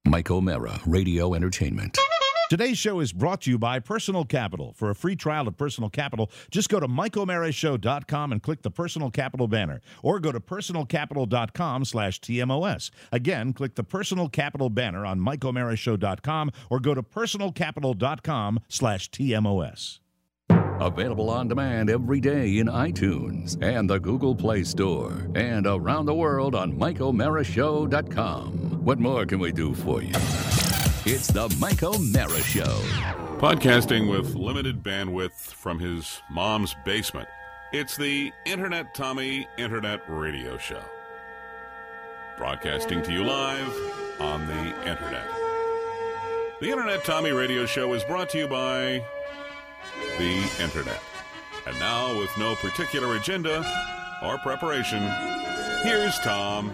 Mike O'Mara, Radio Entertainment. Today's show is brought to you by Personal Capital. For a free trial of Personal Capital, just go to MikeO'MaraShow.com and click the Personal Capital banner, or go to PersonalCapital.com/TMOS. Again, click the Personal Capital banner on MikeO'MaraShow.com, or go to PersonalCapital.com/TMOS. Available on demand every day in iTunes and the Google Play Store, and around the world on MikeO'MaraShow.com. What more can we do for you? It's the Mike O'Mara Show. Podcasting with limited bandwidth from his mom's basement. It's the Internet Tommy Internet Radio Show. Broadcasting to you live on the Internet. The Internet Tommy Radio Show is brought to you by the Internet. And now, with no particular agenda or preparation, here's Tom.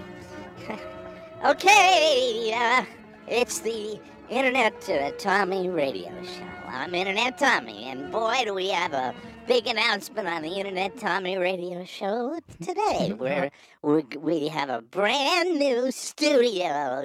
Okay, it's the Internet Tommy Radio Show. I'm Internet Tommy, and boy, do we have a big announcement on the Internet Tommy Radio Show today. We have a brand new studio.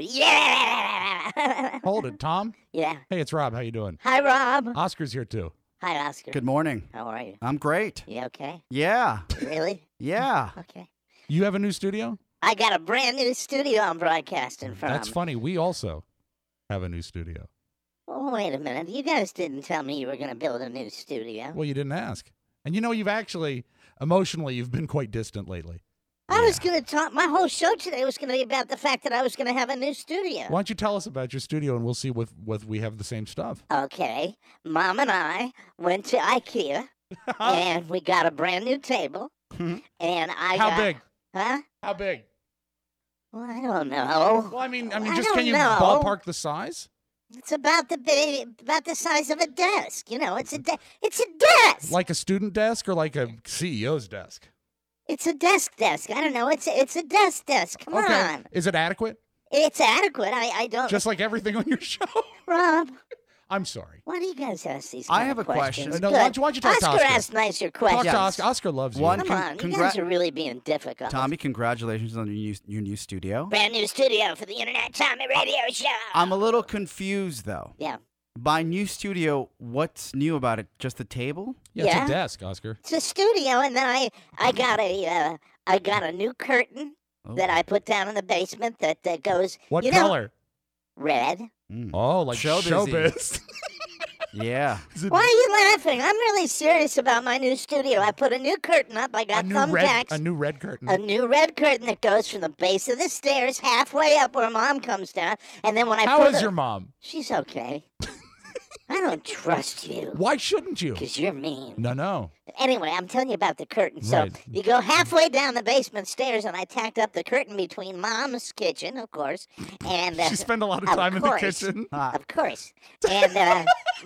Yeah! Hold it, Tom. Yeah. Hey, it's Rob. How you doing? Hi, Rob. Oscar's here, too. Hi, Oscar. Good morning. How are you? I'm great. You okay? Yeah. Really? Yeah. Okay. You have a new studio? I got a brand new studio I'm broadcasting from. That's funny. We also have a new studio. Oh, wait a minute. You guys didn't tell me you were going to build a new studio. Well, you didn't ask. And you know, you've actually, emotionally, you've been quite distant lately. I was going to talk, my whole show today was going to be about the fact that I was going to have a new studio. Why don't you tell us about your studio and we'll see if we have the same stuff. Okay. Mom and I went to IKEA and we got a brand new table. And How big? Huh? How big? Well, I don't know. Well, I mean, I just don't can you know. ballpark the size? It's about the size of a desk. You know, it's a desk. Like a student desk or like a CEO's desk? It's a desk. I don't know. It's a desk. Come on. Is it adequate? It's adequate. I don't. Just like everything on your show? Rob. I'm sorry. Why do you guys ask these I kind have of a questions? question. No, why don't you talk to Oscar Oscar? asks nicer Talk questions. to Oscar. Oscar loves you. One- Come on, you guys are really being difficult. Tommy, congratulations on your new studio. Brand new studio for the Internet Tommy Radio Show. I'm a little confused, though. Yeah. By new studio, what's new about it? Just the table? Yeah, it's Yeah. a desk, Oscar. It's a studio, and then I got a new curtain that I put down in the basement that goes. What you know, color? red. Oh, like showbiz. Yeah. Why are you laughing? I'm really serious about my new studio. I put a new curtain up. I got thumbtacks. A new red curtain. A new red curtain that goes from the base of the stairs halfway up where Mom comes down, and then when I How put is your mom? She's okay. I don't trust you. Why shouldn't you? Because you're mean. No. Anyway, I'm telling you about the curtain. So Right. you go halfway down the basement stairs, and I tacked up the curtain between Mom's kitchen, of course, and She spent a lot of time in the kitchen. Of course, and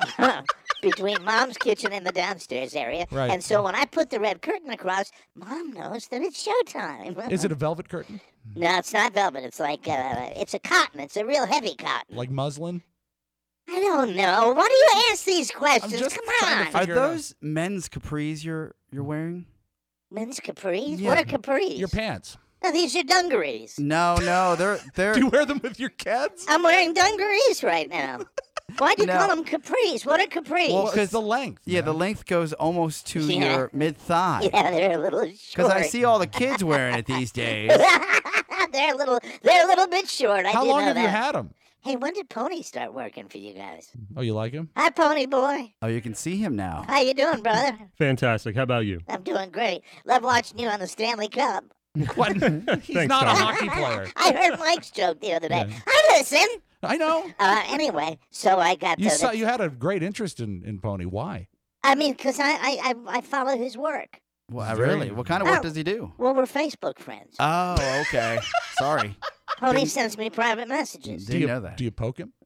between Mom's kitchen and the downstairs area. Right. And so when I put the red curtain across, Mom knows that it's showtime. Is it a velvet curtain? No, it's not velvet. It's like it's a cotton. It's a real heavy cotton. Like muslin? I don't know. Why do you ask these questions? just Come trying to on. Are figure it out. those men's capris you're wearing? Men's capris? Yeah. What are capris? Your pants. No, these are dungarees. No, they're Do you wear them with your kids? I'm wearing dungarees right now. Why'd you No. call them capris? What are capris? Well, Well, it's the length. yeah, the man. length goes almost to Yeah. your mid-thigh. yeah, they're a little short. Because I see all the kids wearing it these days. they're a little bit short. I How do long know have that. you had them? Hey, when did Pony start working for you guys? Oh, you like him? Hi, Pony boy. Oh, you can see him now. How you doing, brother? Fantastic. How about you? I'm doing great. Love watching you on the Stanley Cup. What? He's Thanks, not a Tom. hockey player. I heard Mike's joke the other day. Yeah. I listen. I know. Anyway, so I got You had a great interest in Pony. Why? I mean, because I follow his work. Well, Very- really? What kind of work does he do? Well, we're Facebook friends. Oh, okay. Sorry. Pony sends me private messages. Didn't know that. Do you poke him?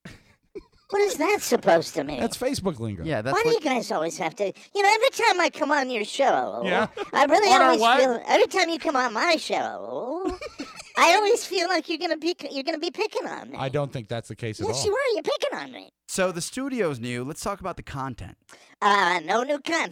What is that supposed to mean? That's Facebook lingo. Yeah, that's Why do what you guys always have to? You know, every time I come on your show, Yeah. I really On our always what? feel. Every time you come on my show, I always feel like you're gonna be picking on me. I don't think that's the case at Yes, all. you are. You're picking on me. So the studio's new. Let's talk about the content. No new content.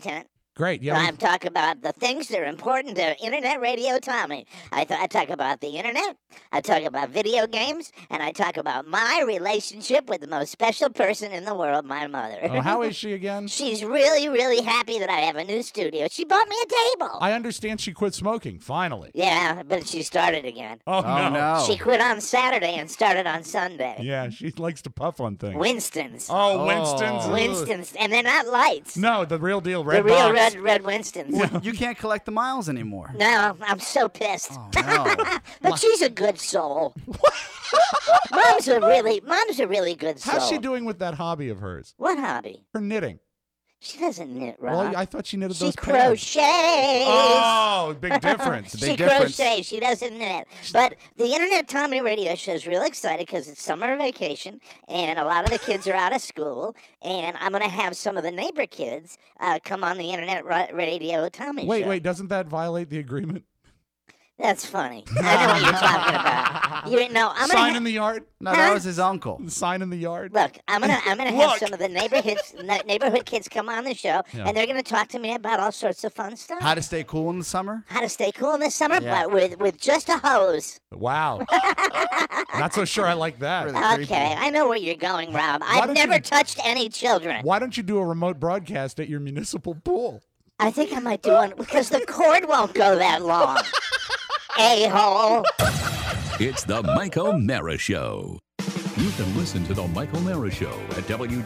Great. Yeah. I'm talking about the things that are important to Internet Radio Tommy. I talk about the Internet, I talk about video games, and I talk about my relationship with the most special person in the world, my mother. How is she again? She's really, really happy that I have a new studio. She bought me a table. I understand she quit smoking, finally. Yeah, but she started again. Oh, no. She quit on Saturday and started on Sunday. Yeah, she likes to puff on things. Winston's. Oh, Winston's. Winston's. And they're not lights. No, the real deal, red The real box. red Winston's. You can't collect the miles anymore. No, I'm so pissed. Oh, no. But she's a good soul. Mom's a really good soul. How's she doing with that hobby of hers? What hobby? Her knitting. She doesn't knit, Rob. Well, I thought she knitted She those pants. crochets. Oh, big difference. She crochets. She doesn't knit. But the Internet Tommy Radio Show is real excited because it's summer vacation and a lot of the kids are out of school. And I'm going to have some of the neighbor kids come on the Internet Radio Tommy Show. Wait, doesn't that violate the agreement? That's funny. I know what you're talking about. You know, I'm Sign gonna in the yard? No, that was his uncle. Sign in the yard? Look, I'm gonna have some of the neighborhood kids come on the show, Yeah. and they're gonna talk to me about all sorts of fun stuff. How to stay cool in the summer? How to stay cool in the summer, Yeah. but with just a hose. Wow. Not so sure I like that. Really? Okay, I know where you're going, Rob. I've don't never you- touched any children. Why don't you do a remote broadcast at your municipal pool? I think I might do one because the cord won't go that long. A-hole. It's the Mike O'Mara Show. You can listen to the Mike O'Mara Show at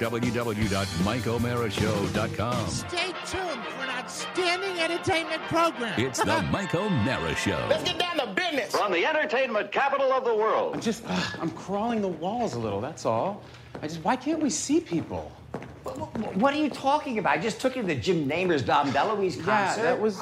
www.mikeomarashow.com. Stay tuned for an outstanding entertainment program. It's the Mike O'Mara Show. Let's get down to business. From the entertainment capital of the world. I'm crawling the walls a little, that's all. Why can't we see people? What are you talking about? I just took you to Jim Namer's Dom DeLuise concert. Yeah, that was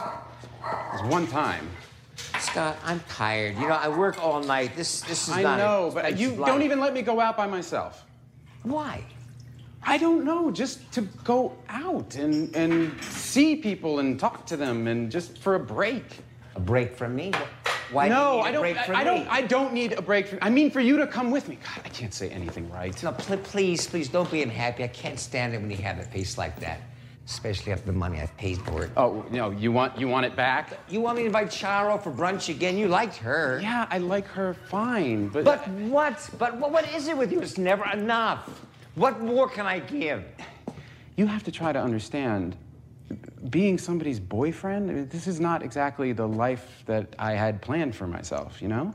one time. Scott, I'm tired. You know, I work all night. This is I not know, a- but it's you life. don't even let me go out by myself. Why? I don't know, just to go out and see people and talk to them and just for a break. A break from me? Why No, do you I need a don't. break from I don't. me? I don't need a break. I mean, for you to come with me. God, I can't say anything right. No, please, don't be unhappy. I can't stand it when you have a face like that, especially after the money I've paid for it. Oh no, you want it back? You want me to invite Charo for brunch again? You liked her. Yeah, I like her fine, but. But what? But what is it with you? It's never enough. What more can I give? You have to try to understand. Being somebody's boyfriend, I mean, this is not exactly the life that I had planned for myself, you know?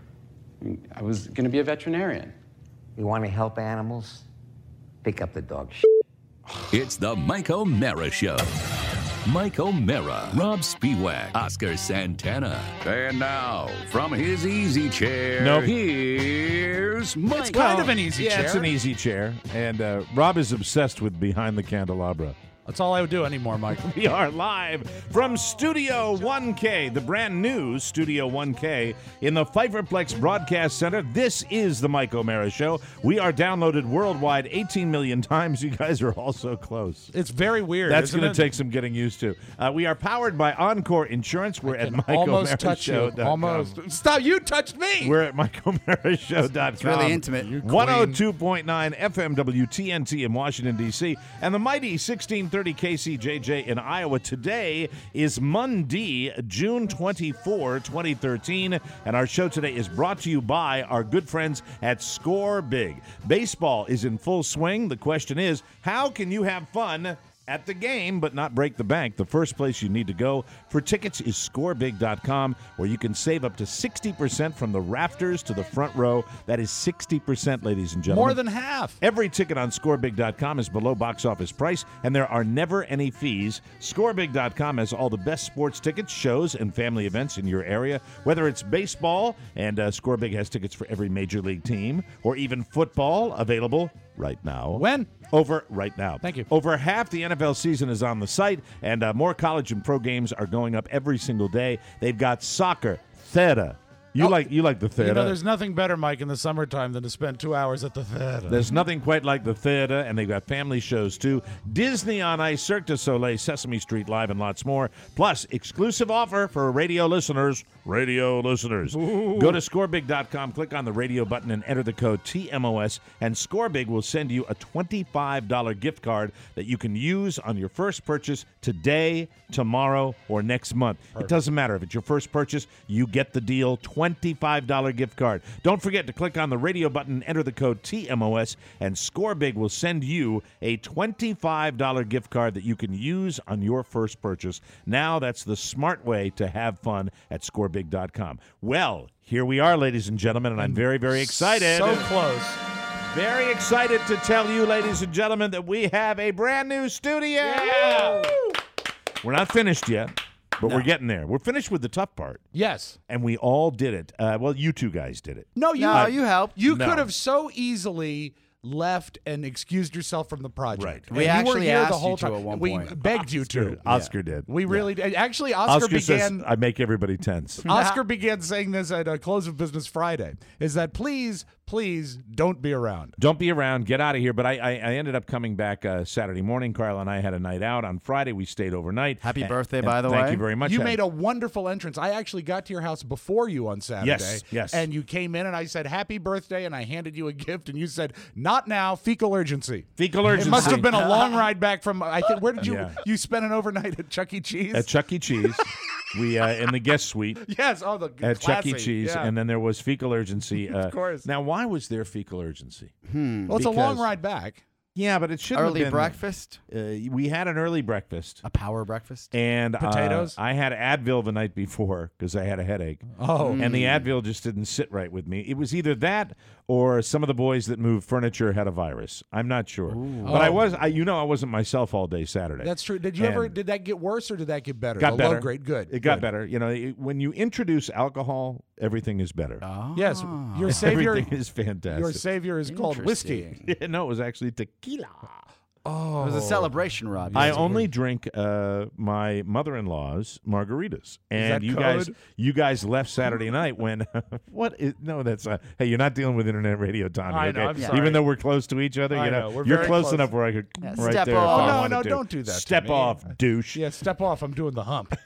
I mean, I was going to be a veterinarian. You want to help animals? Pick up the dog It's the Mike O'Mara Show. Mike O'Mara, Rob Spiewak, Oscar Santana. And now, from his easy chair, Nope. here's Mike. It's kind of an easy chair. It's an easy chair. And Rob is obsessed with Behind the Candelabra. That's all I would do anymore, Mike. We are live from Studio 1K, the brand new Studio 1K in the Pfeifferplex Broadcast Center. This is the Mike O'Mara Show. We are downloaded worldwide 18 million times. You guys are all so close. It's very weird. That's isn't going it? to take some getting used to. We are powered by Encore Insurance. We're at Almost touch you. MikeO'MaraShow.com. Almost. Stop! You touched me. We're at MikeO'MaraShow.com. It's really intimate. 102.9 FM WTNT in Washington, D.C. and the mighty 1630 KCJJ in Iowa. Today is Monday, June 24, 2013, and our show today is brought to you by our good friends at Score Big. Baseball is in full swing. The question is, how can you have fun at the game but not break the bank? The first place you need to go for tickets is scorebig.com, where you can save up to 60% from the rafters to the front row. That is 60%, ladies and gentlemen. More than half. Every ticket on scorebig.com is below box office price, and there are never any fees. Scorebig.com has all the best sports tickets, shows, and family events in your area, whether it's baseball, and Scorebig has tickets for every major league team, or even football, available right now. When? Right now. Thank you. Over half the NFL season is on the site, and more college and pro games are going up every single day. They've got soccer, theta, You like the theater. You know, there's nothing better, Mike, in the summertime than to spend 2 hours at the theater. There's nothing quite like the theater, and they've got family shows, too. Disney on Ice, Cirque du Soleil, Sesame Street Live, and lots more. Plus, exclusive offer for radio listeners. Ooh. Go to scorebig.com, click on the radio button, and enter the code TMOS, and Scorebig will send you a $25 gift card that you can use on your first purchase today, tomorrow, or next month. Perfect. It doesn't matter. If it's your first purchase, you get the deal. $25 gift card. Don't forget to click on the radio button, enter the code TMOS, and Scorebig will send you a $25 gift card that you can use on your first purchase. Now that's the smart way to have fun at scorebig.com. Well, here we are, ladies and gentlemen, and I'm very, very excited. So close. Very excited to tell you, ladies and gentlemen, that we have a brand new studio. Yeah. We're not finished yet. But we're getting there. We're finished with the tough part. Yes. And we all did it. Well, you two guys did it. No, you helped. You could have so easily left and excused yourself from the project. Right. We And actually you were here asked the whole you to time. at one we point. begged you to. Oscar did. We really did. Actually, Oscar began. Says, I make everybody tense. Oscar began saying this at a close of business Friday. Is that please don't be around. Don't be around. Get out of here. But I ended up coming back Saturday morning. Carl and I had a night out. On Friday, we stayed overnight. Happy birthday, by the way. Thank you very much. You made a wonderful entrance. I actually got to your house before you on Saturday. Yes. And you came in and I said, happy birthday, and I handed you a gift, and you said, not now, fecal urgency. Fecal urgency. It must have been a long ride back from, I think, where did you spend an overnight at Chuck E. Cheese? At Chuck E. Cheese. We in the guest suite. Yes, at Chuck E. Cheese, and then there was fecal urgency. Of course. Now, why was there fecal urgency? Well, it's a long ride back. Yeah, but it shouldn't have been. Early breakfast? We had an early breakfast. A power breakfast? And potatoes? I had Advil the night before because I had a headache. Oh. And the Advil just didn't sit right with me. It was either that or some of the boys that moved furniture had a virus. I'm not sure. Ooh. But I wasn't myself all day Saturday. That's true. Did that get worse or did that get better? Got better. Low grade, good. It got better. You know, when you introduce alcohol, everything is better. Oh. Yes, your savior. Everything is fantastic. Your savior is called whiskey. No, it was actually tequila. Oh, it was a celebration, Rob. I only drink my mother-in-law's margaritas, and you guys left Saturday night when what is no? That's hey, you're not dealing with internet radio, Tommy. I okay? know. I'm sorry. Even though we're close to each other, I you know. We're you're very close close. enough where I could right step there. off. If I Oh, wanted no, to. don't do that to Step me. off, douche. Yeah, step off. I'm doing the hump.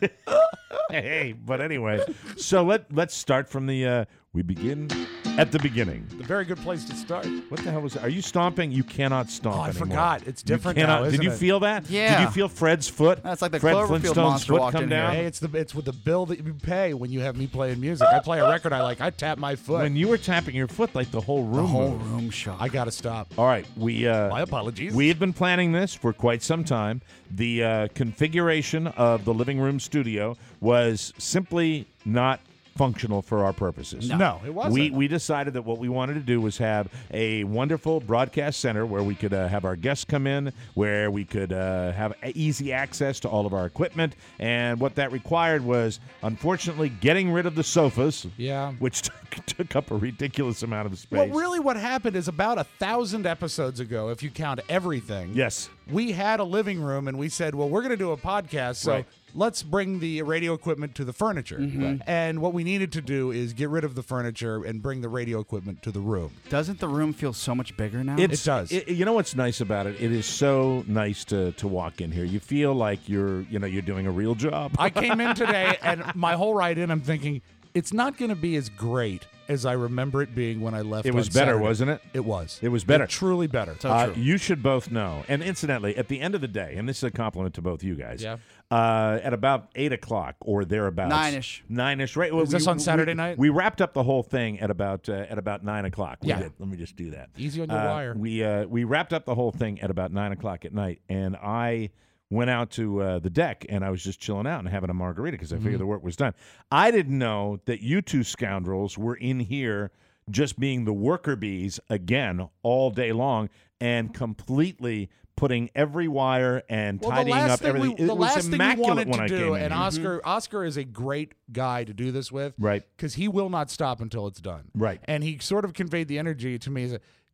Hey, but anyway, so let's start from the. We begin at the beginning. A very good place to start. What the hell was that? Are you stomping? You cannot stomp Oh, I anymore. forgot. It's You different cannot- now, isn't Did you it? feel that? Yeah. Did you feel Fred's foot? That's like the Fred Cloverfield Flintstone's monster foot walked come in down? here. Hey, it's with the bill that you pay when you have me playing music. I play a record I like. I tap my foot. When you were tapping your foot, like the whole room The whole moved. room shook. I gotta stop. All right, My apologies. We had been planning this for quite some time. The configuration of the living room studio was simply not functional for our purposes. No, it wasn't. We decided that what we wanted to do was have a wonderful broadcast center where we could have our guests come in, where we could have easy access to all of our equipment, and what that required was, unfortunately, getting rid of the sofas, Yeah. which took up a ridiculous amount of space. Well, really, what happened is about 1,000 episodes ago, if you count everything. Yes. We had a living room, and we said, well, we're going to do a podcast, so Right. let's bring the radio equipment to the furniture. And what we needed to do is get rid of the furniture and bring the radio equipment to the room. Doesn't the room feel so much bigger now? It does. You know what's nice about it? It is so nice to walk in here. You feel like you're doing a real job. I came in today, and my whole ride in, I'm thinking, it's not going to be as great as I remember it being when I left. It was on better, Saturday. wasn't it? It was. It was better. Truly better. You should both know. And incidentally, at the end of the day, and this is a compliment to both you guys, Yeah. at about 8 o'clock or thereabouts. 9-ish. 9-ish, right? Well, Is this on Saturday night? We wrapped up the whole thing at about 9 o'clock. We Yeah. did. Let me just do that. Easy on your wire. We wrapped up the whole thing at about 9 o'clock at night, and I went out to the deck, and I was just chilling out and having a margarita because I figured the work was done. I didn't know that you two scoundrels were in here just being the worker bees again all day long and completely putting every wire and tidying up everything. The last was thing we immaculate wanted when to I do, came in and here. Oscar is a great guy to do this with, Right. Because he will not stop until it's done, Right. And he sort of conveyed the energy to me. He said,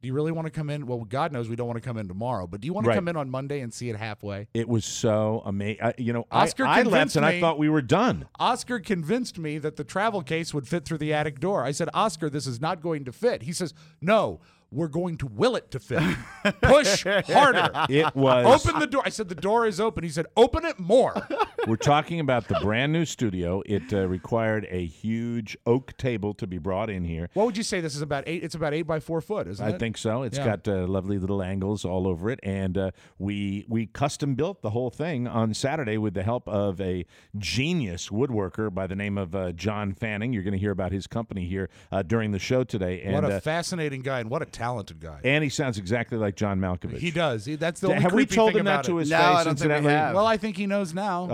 Do you really want to come in? Well, God knows we don't want to come in tomorrow, but do you want to Right. come in on Monday and see it halfway? It was so amazing. Oscar I left convinced and I me- thought we were done. Oscar convinced me that the travel case would fit through the attic door. I said, Oscar, this is not going to fit. He says, no, we're going to will it to fit. Push harder. It was. Open the door. I said, the door is open. He said, open it more. We're talking about the brand new studio. It required a huge oak table to be brought in here. What would you say this is about 8? It's about 8 by 4 foot, isn't it? I think so. It's Yeah. got lovely little angles all over it, and we custom built the whole thing on Saturday with the help of a genius woodworker by the name of John Fanning. You're going to hear about his company here during the show today. And, What a fascinating guy and what a talented guy. and he sounds exactly like John Malkovich. He does. That's the only Have we creepy told thing him that about to it. his No, face? I don't think we incidentally? have. Well, I think he knows now.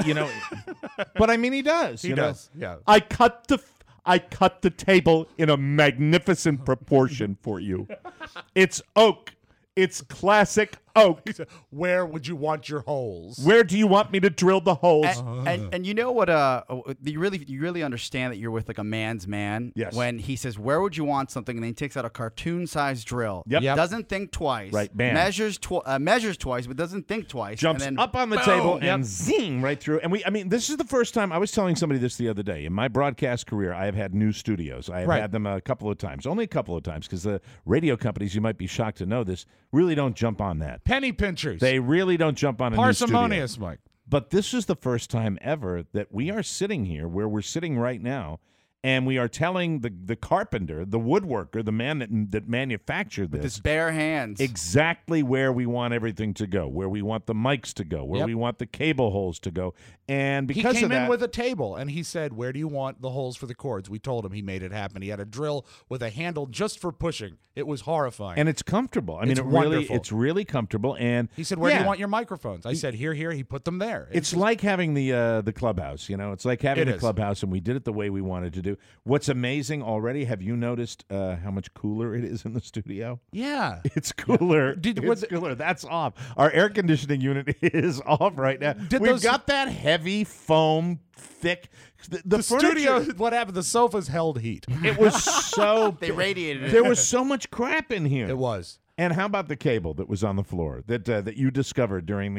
But I mean, he does. He you know? does, yeah. I cut the table in a magnificent proportion for you. It's oak. It's classic oak. He said, where would you want your holes? Where do you want me to drill the holes? And you know what? You really understand that you're with like a man's man. Yes. When he says, "Where would you want something?" and then he takes out a cartoon-sized drill. Yep. Doesn't think twice. Right, bam. Measures twice, but doesn't think twice. Jumps and then up on the boom. table and zing right through. And this is the first time. I was telling somebody this the other day. In my broadcast career, I have had new studios. I have had them a couple of times, only a couple of times, because the radio companies, you might be shocked to know this, really don't jump on that. Penny pinchers. They really don't jump on a new studio. Parsimonious, Mike. But this is the first time ever that we are sitting here where we're sitting right now, and we are telling the carpenter, the woodworker, the man that manufactured With this, his bare hands. exactly where we want everything to go, where we want the mics to go, where Yep. we want the cable holes to go. And because He came of that, in with a table, and he said, where do you want the holes for the cords? We told him. He made it happen. He had a drill with a handle just for pushing. It was horrifying. and it's comfortable. I mean, It's it's wonderful. really comfortable. And he said, where do yeah, you want your microphones? I said, here. He put them there. It's like having the clubhouse, It's like having It the is. clubhouse, and we did it the way we wanted to do. What's amazing already? Have you noticed how much cooler it is in the studio? Yeah. It's cooler. Was It's cooler. That's off. Our air conditioning unit is off right now. We've those- got that heavy foam, thick. The studio, furniture- what happened? The sofas held heat. It was so. They radiated it. There was so much crap in here. It was. And how about the cable that was on the floor that you discovered during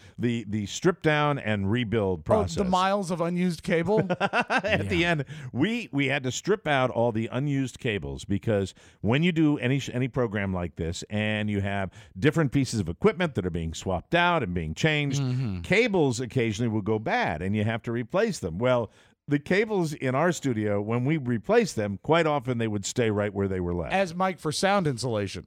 the strip down and rebuild process? Oh, the miles of unused cable. At the end, we had to strip out all the unused cables because when you do any program like this and you have different pieces of equipment that are being swapped out and being changed, cables occasionally will go bad and you have to replace them. Well, the cables in our studio, when we replaced them, quite often they would stay right where they were left. As Mike for sound insulation.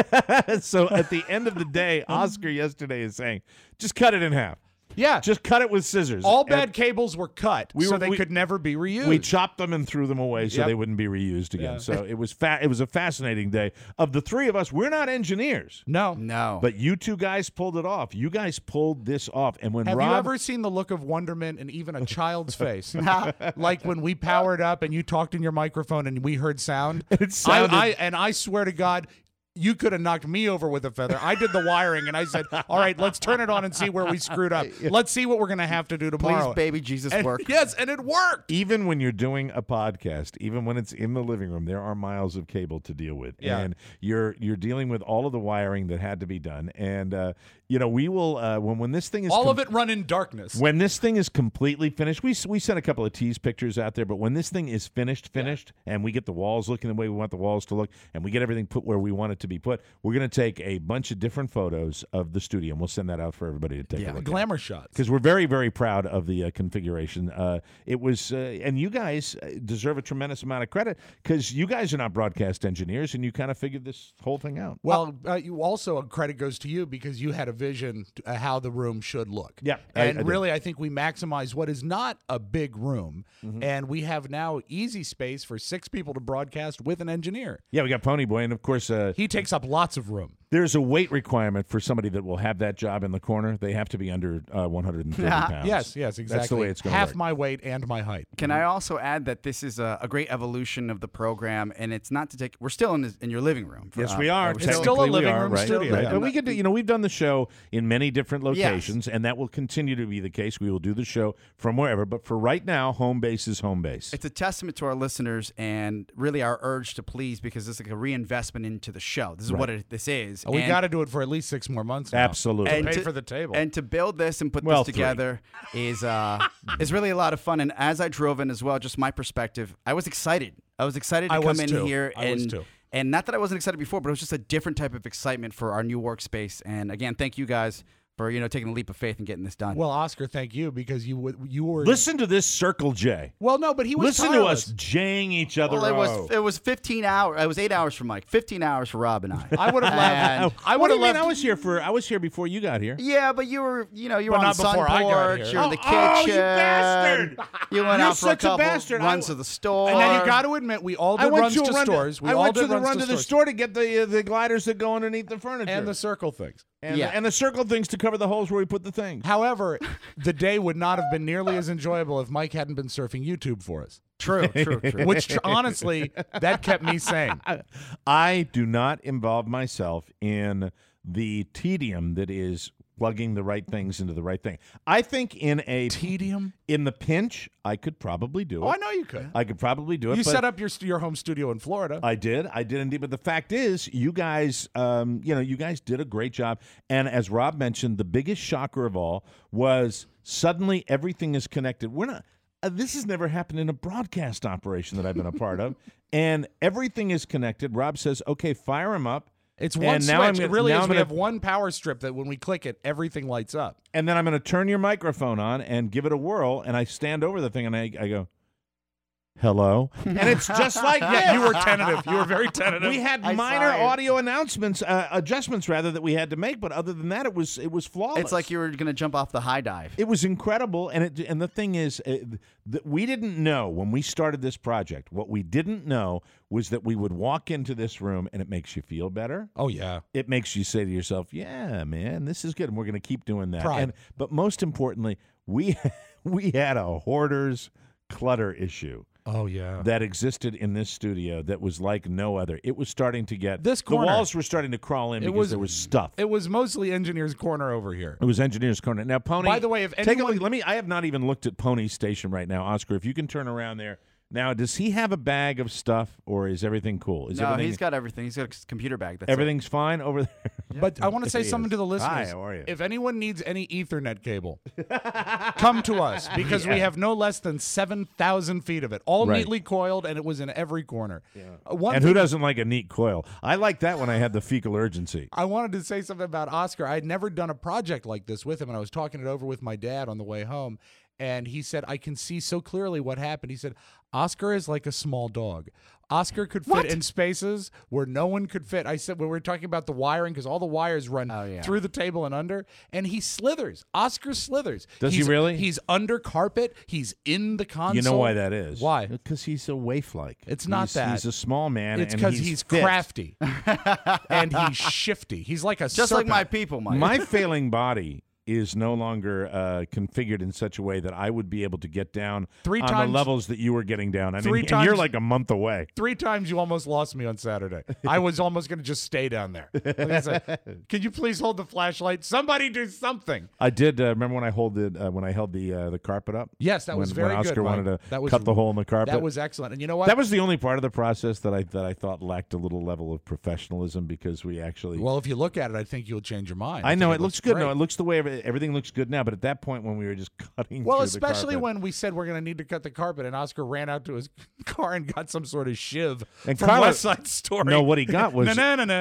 So at the end of the day, Oscar yesterday is saying, just cut it in half. Yeah. Just cut it with scissors. All And bad cables were cut so they could never be reused. we chopped them and threw them away so Yep. they wouldn't be reused again. Yeah. So it was it was a fascinating day. Of the three of us, we're not engineers. No. But you two guys pulled it off. You guys pulled this off. And when Have Rob you ever seen the look of wonderment in even a child's face? Like when we powered up and you talked in your microphone and we heard sound? It sounded- I swear to God, you could have knocked me over with a feather. I did the wiring, and I said, all right, let's turn it on and see where we screwed up. Let's see what we're going to have to do tomorrow. Please, baby Jesus, And- work. Yes, and it worked. even when you're doing a podcast, even when it's in the living room, there are miles of cable to deal with, Yeah. and you're dealing with all of the wiring that had to be done. And we will when this thing is All of it run in darkness. when this thing is completely finished. We sent a couple of tease pictures out there, but when this thing is finished, and we get the walls looking the way we want the walls to look, and we get everything put where we want it to be put, we're going to take a bunch of different photos of the studio, and we'll send that out for everybody to take a look at. Glamour shots. Because we're very, very proud of the configuration. It was, and you guys deserve a tremendous amount of credit because you guys are not broadcast engineers, and you kind of figured this whole thing out. Well, you also credit goes to you because you had a vision to, how the room should look. Yeah, and I did. really, I think we maximize what is not a big room, Mm-hmm. and we have now easy space for 6 people to broadcast with an engineer. Yeah, we got Pony Boy, and of course, He takes up lots of room. There's a weight requirement for somebody that will have that job in the corner. They have to be under 130 pounds. Yes, exactly. That's the way it's going to work. Half my weight and my height. Can I also add that this is a great evolution of the program, and it's not to take. We're still in your living room. Yes, we are. It's still a Technically, living we are, room right? studio. Right. Yeah. But we could do, we've done the show in many different locations, and that will continue to be the case. We will do the show from wherever. But for right now, home base is home base. It's a testament to our listeners and really our urge to please, because it's like a reinvestment into the show. This is what this is. We got to do it for at least 6 more months now. Absolutely. And pay for the table. And to build this and put this together is really a lot of fun. And as I drove in as well, just my perspective, I was excited. I was excited to come in here. And not that I wasn't excited before, but it was just a different type of excitement for our new workspace. And again, thank you guys for taking the leap of faith and getting this done. Well, Oscar, thank you, because you were. Listen to this Circle J. Well, no, but he was. Listen tireless. to us jaying each other. Well, it was 15 hours. It was 8 hours for Mike, 15 hours for Rob and I. I would have left. I would have left. I was here before you got here. Yeah, but you were, you were But on not the sun before I got porch. here. You're in the kitchen. Oh, you bastard! You went You're out for a such a couple bastard. runs to the store. And now you got to admit, we all did runs to stores. I went to the run to the store to get the gliders that go underneath the furniture and the circle things. And the circle things to cover the holes where we put the things. However, the day would not have been nearly as enjoyable if Mike hadn't been surfing YouTube for us. True. Which, honestly, that kept me sane. I do not involve myself in the tedium that is plugging the right things into the right thing. I think in a tedium, in the pinch, I could probably do it. Oh, I know you could. I could probably do it. You set up your home studio in Florida. I did indeed. But the fact is, you guys, you guys did a great job. And as Rob mentioned, the biggest shocker of all was suddenly everything is connected. We're not. This has never happened in a broadcast operation that I've been a part of, and everything is connected. Rob says, "Okay, fire them up." It's one switch. It really is. We have one power strip that when we click it, everything lights up. And then I'm going to turn your microphone on and give it a whirl, and I stand over the thing and I go, hello? And it's just like this. Yeah, you were tentative. You were very tentative. We had minor audio adjustments rather that we had to make, but other than that, it was flawless. It's like you were going to jump off the high dive. It was incredible, and the thing is, that we didn't know when we started this project. What we didn't know was that we would walk into this room and it makes you feel better. Oh yeah, it makes you say to yourself, "Yeah, man, this is good," and we're going to keep doing that. Pride. But most importantly, we had a hoarder's clutter issue. Oh, yeah. That existed in this studio that was like no other. It was starting to get... This corner. The walls were starting to crawl in because there was stuff. It was mostly Engineer's Corner over here. It was Engineer's Corner. Now, Pony... By the way, if take a look. I have not even looked at Pony's station right now. Oscar, if you can turn around there. Now, does he have a bag of stuff, or is everything cool? He's got everything. He's got a computer bag. That's everything's fine over there? Yeah. But I want to say something to the listeners. Hi, how are you? If anyone needs any Ethernet cable, come to us, because we have no less than 7,000 feet of it, all neatly coiled, and it was in every corner. Yeah. And who doesn't like a neat coil? I like that when I had the fecal urgency. I wanted to say something about Oscar. I had never done a project like this with him, and I was talking it over with my dad on the way home. And he said, I can see so clearly what happened. He said, Oscar is like a small dog. Oscar could fit in spaces where no one could fit. I said, when we were talking about the wiring, because all the wires run through the table and under, and he slithers. Oscar slithers. Does he really? He's under carpet. He's in the console. You know why that is? Why? Because he's a waif-like. It's not that. He's a small man. It's because he's fit. crafty. And he's shifty. He's like a Just serpent. like my people, Mike. My failing body is no longer configured in such a way that I would be able to get down on the levels that you were getting down. I mean, and you're like a month away. 3 times you almost lost me on Saturday. I was almost going to just stay down there. Like I said, can you please hold the flashlight? Somebody do something. I did. Remember when I held the carpet up? Yes, that was very when Oscar good. wanted to cut the hole in the carpet. That was excellent. And you know what? That was the only part of the process that I thought lacked a little level of professionalism, because we actually. Well, if you look at it, I think you'll change your mind. I know it looks good. Great. No, it looks the way everything looks good now. But at that point, when we were just cutting, well, through especially the carpet, when we said we're going to need to cut the carpet, and Oscar ran out to his car and got some sort of shiv and from West Side Story. No, what he got was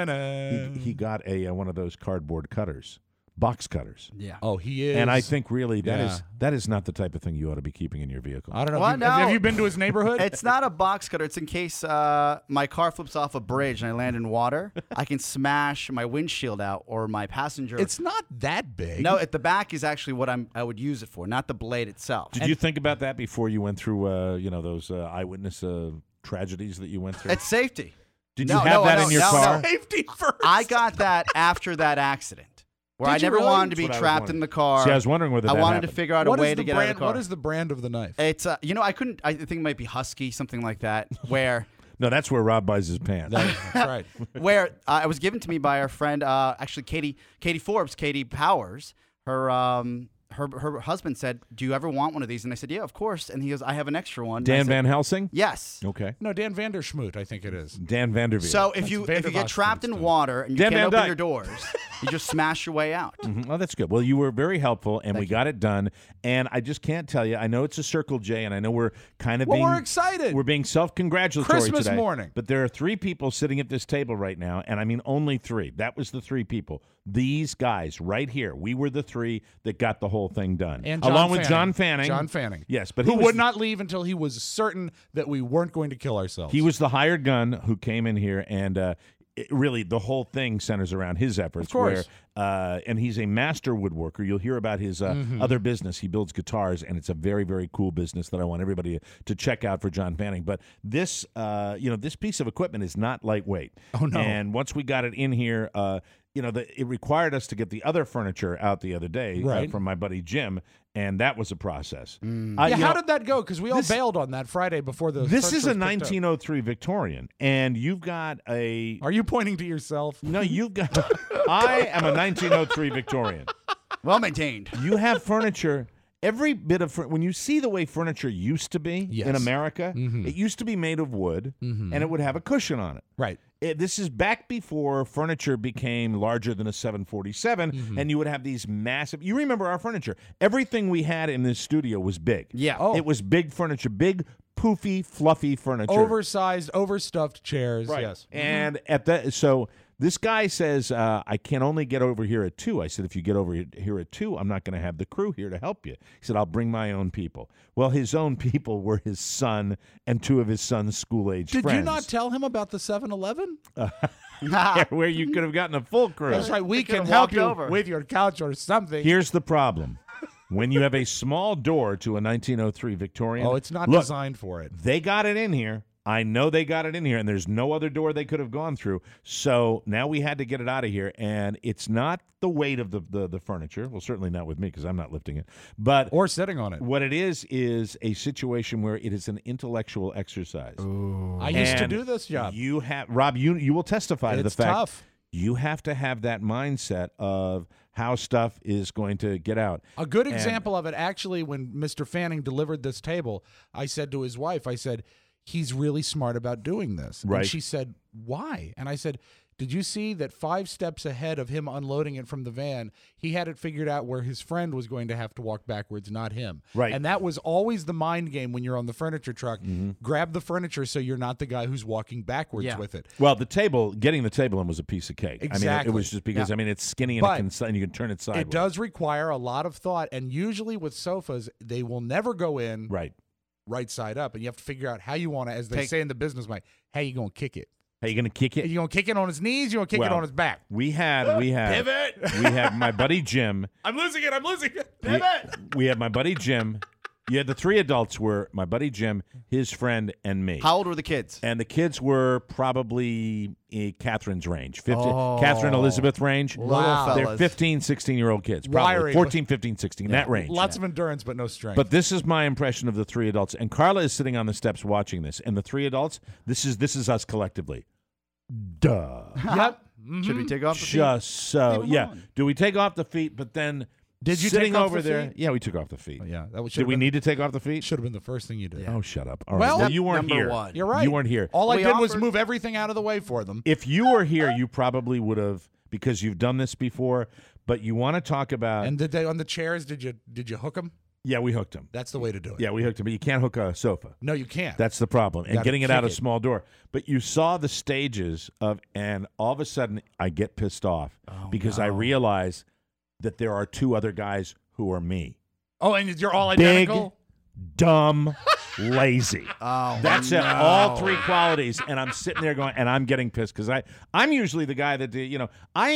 he he got one of those cardboard cutters. Box cutters. Yeah. Oh, he is. And I think really that is not the type of thing you ought to be keeping in your vehicle. I don't know. Have you been to his neighborhood? It's not a box cutter. It's in case my car flips off a bridge and I land in water. I can smash my windshield out, or my passenger. It's not that big. No, at the back is actually what I would use it for, not the blade itself. Did you think about that before you went through those eyewitness tragedies that you went through? It's safety. Did you have that in your car? Safety first. I got that after that accident. Where I never wanted to be trapped in the car. See, I was wondering whether I wanted happened. to figure out a way to get out of the car. What is the brand of the knife? It's I couldn't. I think it might be Husky, something like that. Where no, that's where Rob buys his pants. That's right. Where it was given to me by our friend, actually Katie Forbes, Katie Powers. Her husband said, "Do you ever want one of these?" And I said, "Yeah, of course." And he goes, "I have an extra one." Dan Van Helsing? Yes. Okay. No, Dan Vanderschmoot, I think it is. Dan Vanderveer. So if you get trapped in water and you can't open your doors, you just smash your way out. Mm-hmm. Oh, that's good. Well, you were very helpful, and we got it done. And I just can't tell you. I know it's a Circle J, and I know we're kind of we're excited. We're being self-congratulatory Christmas today. morning. But there are 3 people sitting at this table right now, and I mean only 3. That was the 3 people. These guys right here. We were the 3 that got the whole thing done. And along with John Fanning. John Fanning. Yes, but who would not leave until he was certain that we weren't going to kill ourselves. He was the hired gun who came in here, and really the whole thing centers around his efforts. Of course. And he's a master woodworker. You'll hear about his other business. He builds guitars, and it's a very, very cool business that I want everybody to check out for John Fanning. But this, this piece of equipment is not lightweight. Oh, no. And once we got it in here, it required us to get the other furniture out the other day from my buddy Jim, and that was a process. How did that go? Because we all bailed on that Friday before the. This is a 1903 Victorian, and you've got a. Are you pointing to yourself? No, you've got. I am a 1903 Victorian. Well maintained. You have furniture. Every bit of when you see the way furniture used to be in America, it used to be made of wood, and it would have a cushion on it. Right. This is back before furniture became larger than a 747, and you would have these massive. You remember our furniture? Everything we had in this studio was big. Yeah. Oh. It was big furniture, big, poofy, fluffy furniture, oversized, overstuffed chairs. Right. Yes. And at that, so. This guy says, I can only get over here at 2. I said, if you get over here at 2, I'm not going to have the crew here to help you. He said, I'll bring my own people. Well, his own people were his son and 2 of his son's school-age friends. Did you not tell him about the 7-Eleven? Where you could have gotten a full crew. That's right. We can help you with your couch or something. Here's the problem. When you have a small door to a 1903 Victorian. Oh, it's not designed for it. They got it in here. I know they got it in here, and there's no other door they could have gone through. So now we had to get it out of here, and it's not the weight of the furniture. Well, certainly not with me because I'm not lifting it. But or sitting on it. What it is a situation where it is an intellectual exercise. Ooh. I used to do this job. You have Rob. You will testify to the fact tough. You have to have that mindset of how stuff is going to get out. A good example of it, actually, when Mr. Fanning delivered this table, I said to his wife, I said, he's really smart about doing this. Right. And she said, why? And I said, did you see that 5 steps ahead of him unloading it from the van, he had it figured out where his friend was going to have to walk backwards, not him. Right. And that was always the mind game when you're on the furniture truck. Grab the furniture so you're not the guy who's walking backwards with it. Well, getting the table in was a piece of cake. Exactly. I mean, it was just because, it's skinny and you can turn it sideways. It does require a lot of thought. And usually with sofas, they will never go in right side up, and you have to figure out how you want to, as they say in the business, like, how you going to kick it? How you going to kick it? Are you going to kick it on his knees? You going to kick it on his back? We have pivot. We have my buddy Jim. I'm losing it. Pivot. We have my buddy Jim. Yeah, the 3 adults were my buddy Jim, his friend, and me. How old were the kids? And the kids were probably Catherine's range, Catherine Elizabeth range. Wow. They're 15, 16-year-old kids, probably 14, 15, 16, that range. Lots of endurance, but no strength. But this is my impression of the 3 adults. And Carla is sitting on the steps watching this. And the 3 adults, this is us collectively. Duh. Yep. Should we take off the feet? Just so, Do we take off the feet, but then... Did you sitting take off over the there? feet? Yeah, we took off the feet. Oh, yeah, did we need to take off the feet? Should have been the first thing you did. Oh, shut up! All well, right. You weren't here. One. You're right. You weren't here. All I did was move everything out of the way for them. If you were here, you probably would have, because you've done this before. But you want to talk about and on the chairs? Did you hook them? Yeah, we hooked them. That's the way to do it. Yeah, we hooked them, but you can't hook a sofa. No, you can't. That's the problem. And getting it out a it. small door. But you saw the stages of, and all of a sudden I get pissed off because I realize that there are 2 other guys who are me. Oh, and you're all identical? Big, dumb, lazy. That's it. All 3 qualities. And I'm sitting there going, and I'm getting pissed because I'm usually the guy that,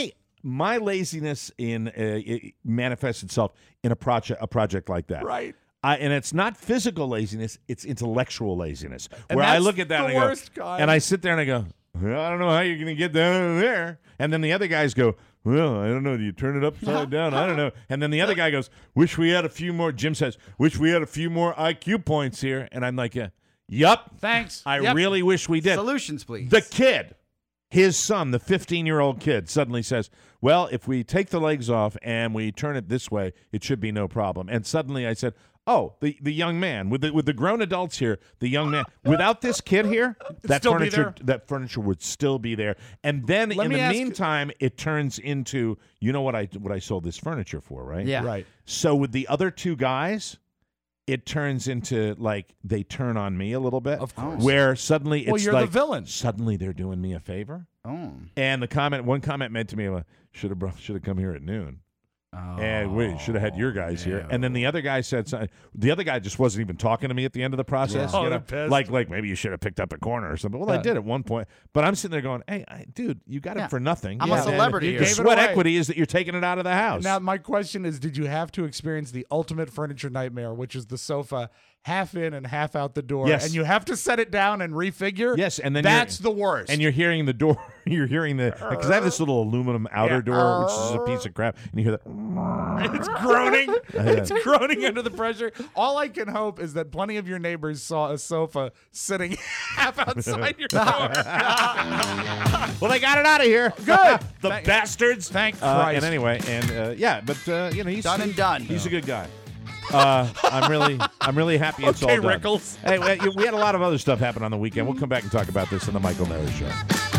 my laziness it manifests itself in a project like that. Right. And it's not physical laziness, it's intellectual laziness. And where I that's look at that the and I worst go, kind. and I sit there and I go, well, I don't know how you're going to get down there. And then the other guys go, well, I don't know. Do you turn it upside down? I don't know. And then the other guy goes, wish we had a few more. Jim says, wish we had a few more IQ points here. And I'm like, yup. Thanks. I really wish we did. Solutions, please. The kid, his son, the 15-year-old kid, suddenly says, well, if we take the legs off and we turn it this way, it should be no problem. And suddenly I said, oh, the young man with the grown adults here, the young man without this kid here, that furniture would still be there. And then in the meantime, it turns into what I sold this furniture for, right? Yeah, right. So with the other two guys, it turns into like they turn on me a little bit. Of course. Where suddenly it's you're like the villain. Suddenly they're doing me a favor. Oh. And one comment meant to me, should have come here at noon. And we should have had your guys here. And then the other guy said something. The other guy just wasn't even talking to me at the end of the process. Yeah. Like maybe you should have picked up a corner or something. Well, I did at one point. But I'm sitting there going, hey, dude, you got it for nothing. I'm a celebrity here. The sweat equity is that you're taking it out of the house. Now, my question is, did you have to experience the ultimate furniture nightmare, which is the sofa half in and half out the door, yes. and you have to set it down and refigure? Yes, and then that's the worst. And you're hearing the door. You're hearing because I have this little aluminum outer door, which is a piece of crap, and you hear that. It's groaning. It's groaning under the pressure. All I can hope is that plenty of your neighbors saw a sofa sitting half outside your door. Well, they got it out of here. Good. The bastards. Thank Christ. And anyway, he's done and done. He's a good guy. I'm really happy it's all done. Rickles. Hey, we had a lot of other stuff happen on the weekend. We'll come back and talk about this on the Michael Mara Show.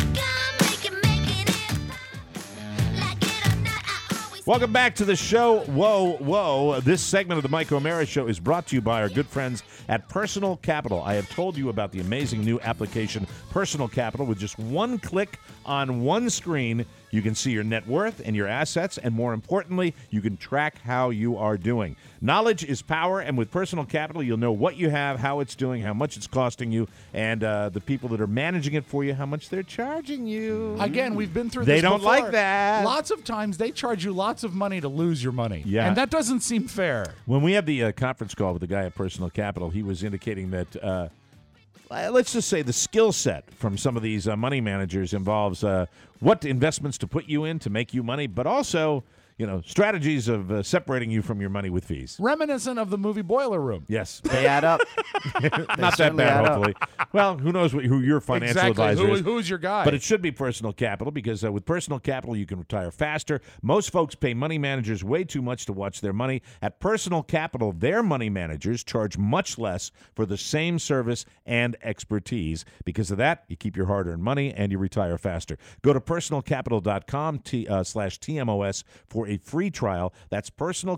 Welcome back to the show. Whoa. This segment of the Mike O'Mara Show is brought to you by our good friends at Personal Capital. I have told you about the amazing new application, Personal Capital. With just one click on one screen, you can see your net worth and your assets, and more importantly, you can track how you are doing. Knowledge is power, and with Personal Capital, you'll know what you have, how it's doing, how much it's costing you, and the people that are managing it for you, how much they're charging you. Again, we've been through this They don't before. Like that. Lots of times, they charge you lots of money to lose your money. Yeah. And that doesn't seem fair. When we had the conference call with the guy at Personal Capital, he was indicating that let's just say the skill set from some of these money managers involves what investments to put you in to make you money, but also strategies of separating you from your money with fees. Reminiscent of the movie Boiler Room. Yes. They add up. Not that bad, hopefully. Well, who knows who your financial advisor is. Who's your guy? But it should be Personal Capital, because with Personal Capital, you can retire faster. Most folks pay money managers way too much to watch their money. At Personal Capital, their money managers charge much less for the same service and expertise. Because of that, you keep your hard-earned money and you retire faster. Go to personalcapital.com/TMOS for a free trial. That's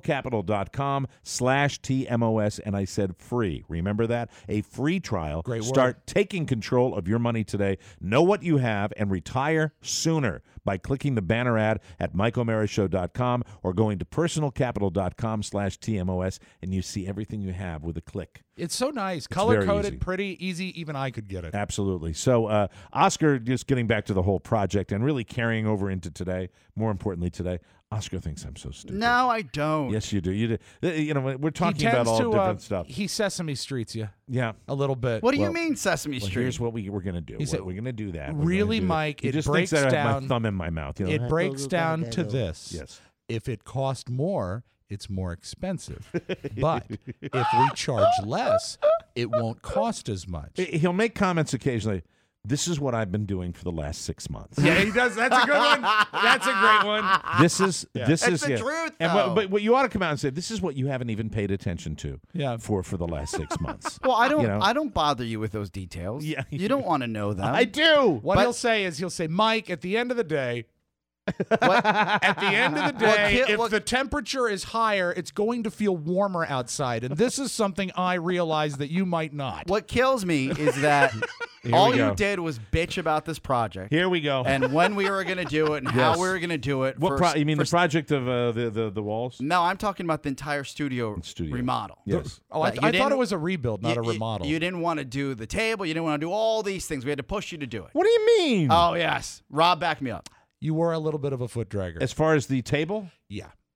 personalcapital.com/TMOS, and I said free. Remember that? A free trial. Great word. Start taking control of your money today. Know what you have and retire sooner by clicking the banner ad at MikeO'MaraShow.com or going to personalcapital.com/TMOS, and you see everything you have with a click. It's so nice. Color-coded, pretty easy. Even I could get it. Absolutely. So, Oscar, just getting back to the whole project and really carrying over into today, more importantly today, Oscar thinks I'm so stupid. No, I don't. Yes, you do. You do. We're talking about all different stuff. He Sesame Streets you. Yeah. A little bit. What do you mean Sesame Street? Here's what we're going to do. We're going to do that. Really, Mike, it just breaks breaks down. down. I have my thumb in my mouth. It breaks down to this. Yes. If it cost more, it's more expensive. But if we charge less, it won't cost as much. He'll make comments occasionally. This is what I've been doing for the last 6 months. Yeah, he does. That's a good one. That's a great one. This is the truth, though. But you ought to come out and say, this is what you haven't even paid attention to. Yeah. For the last 6 months. Well, I don't bother you with those details. Yeah. You don't want to know them. I do. What he'll say, Mike, at the end of the day. At the end of the day, if the temperature is higher, it's going to feel warmer outside. And this is something I realize that you might not. What kills me is that all you did was bitch about this project. Here we go. And when we were going to do it and how we were going to do it. You mean the project of the walls? No, I'm talking about the entire studio remodel. Yes. I thought it was a rebuild, not a remodel. You didn't want to do the table. You didn't want to do all these things. We had to push you to do it. What do you mean? Oh, yes. Rob, back me up. You were a little bit of a foot dragger. As far as the table? Yeah.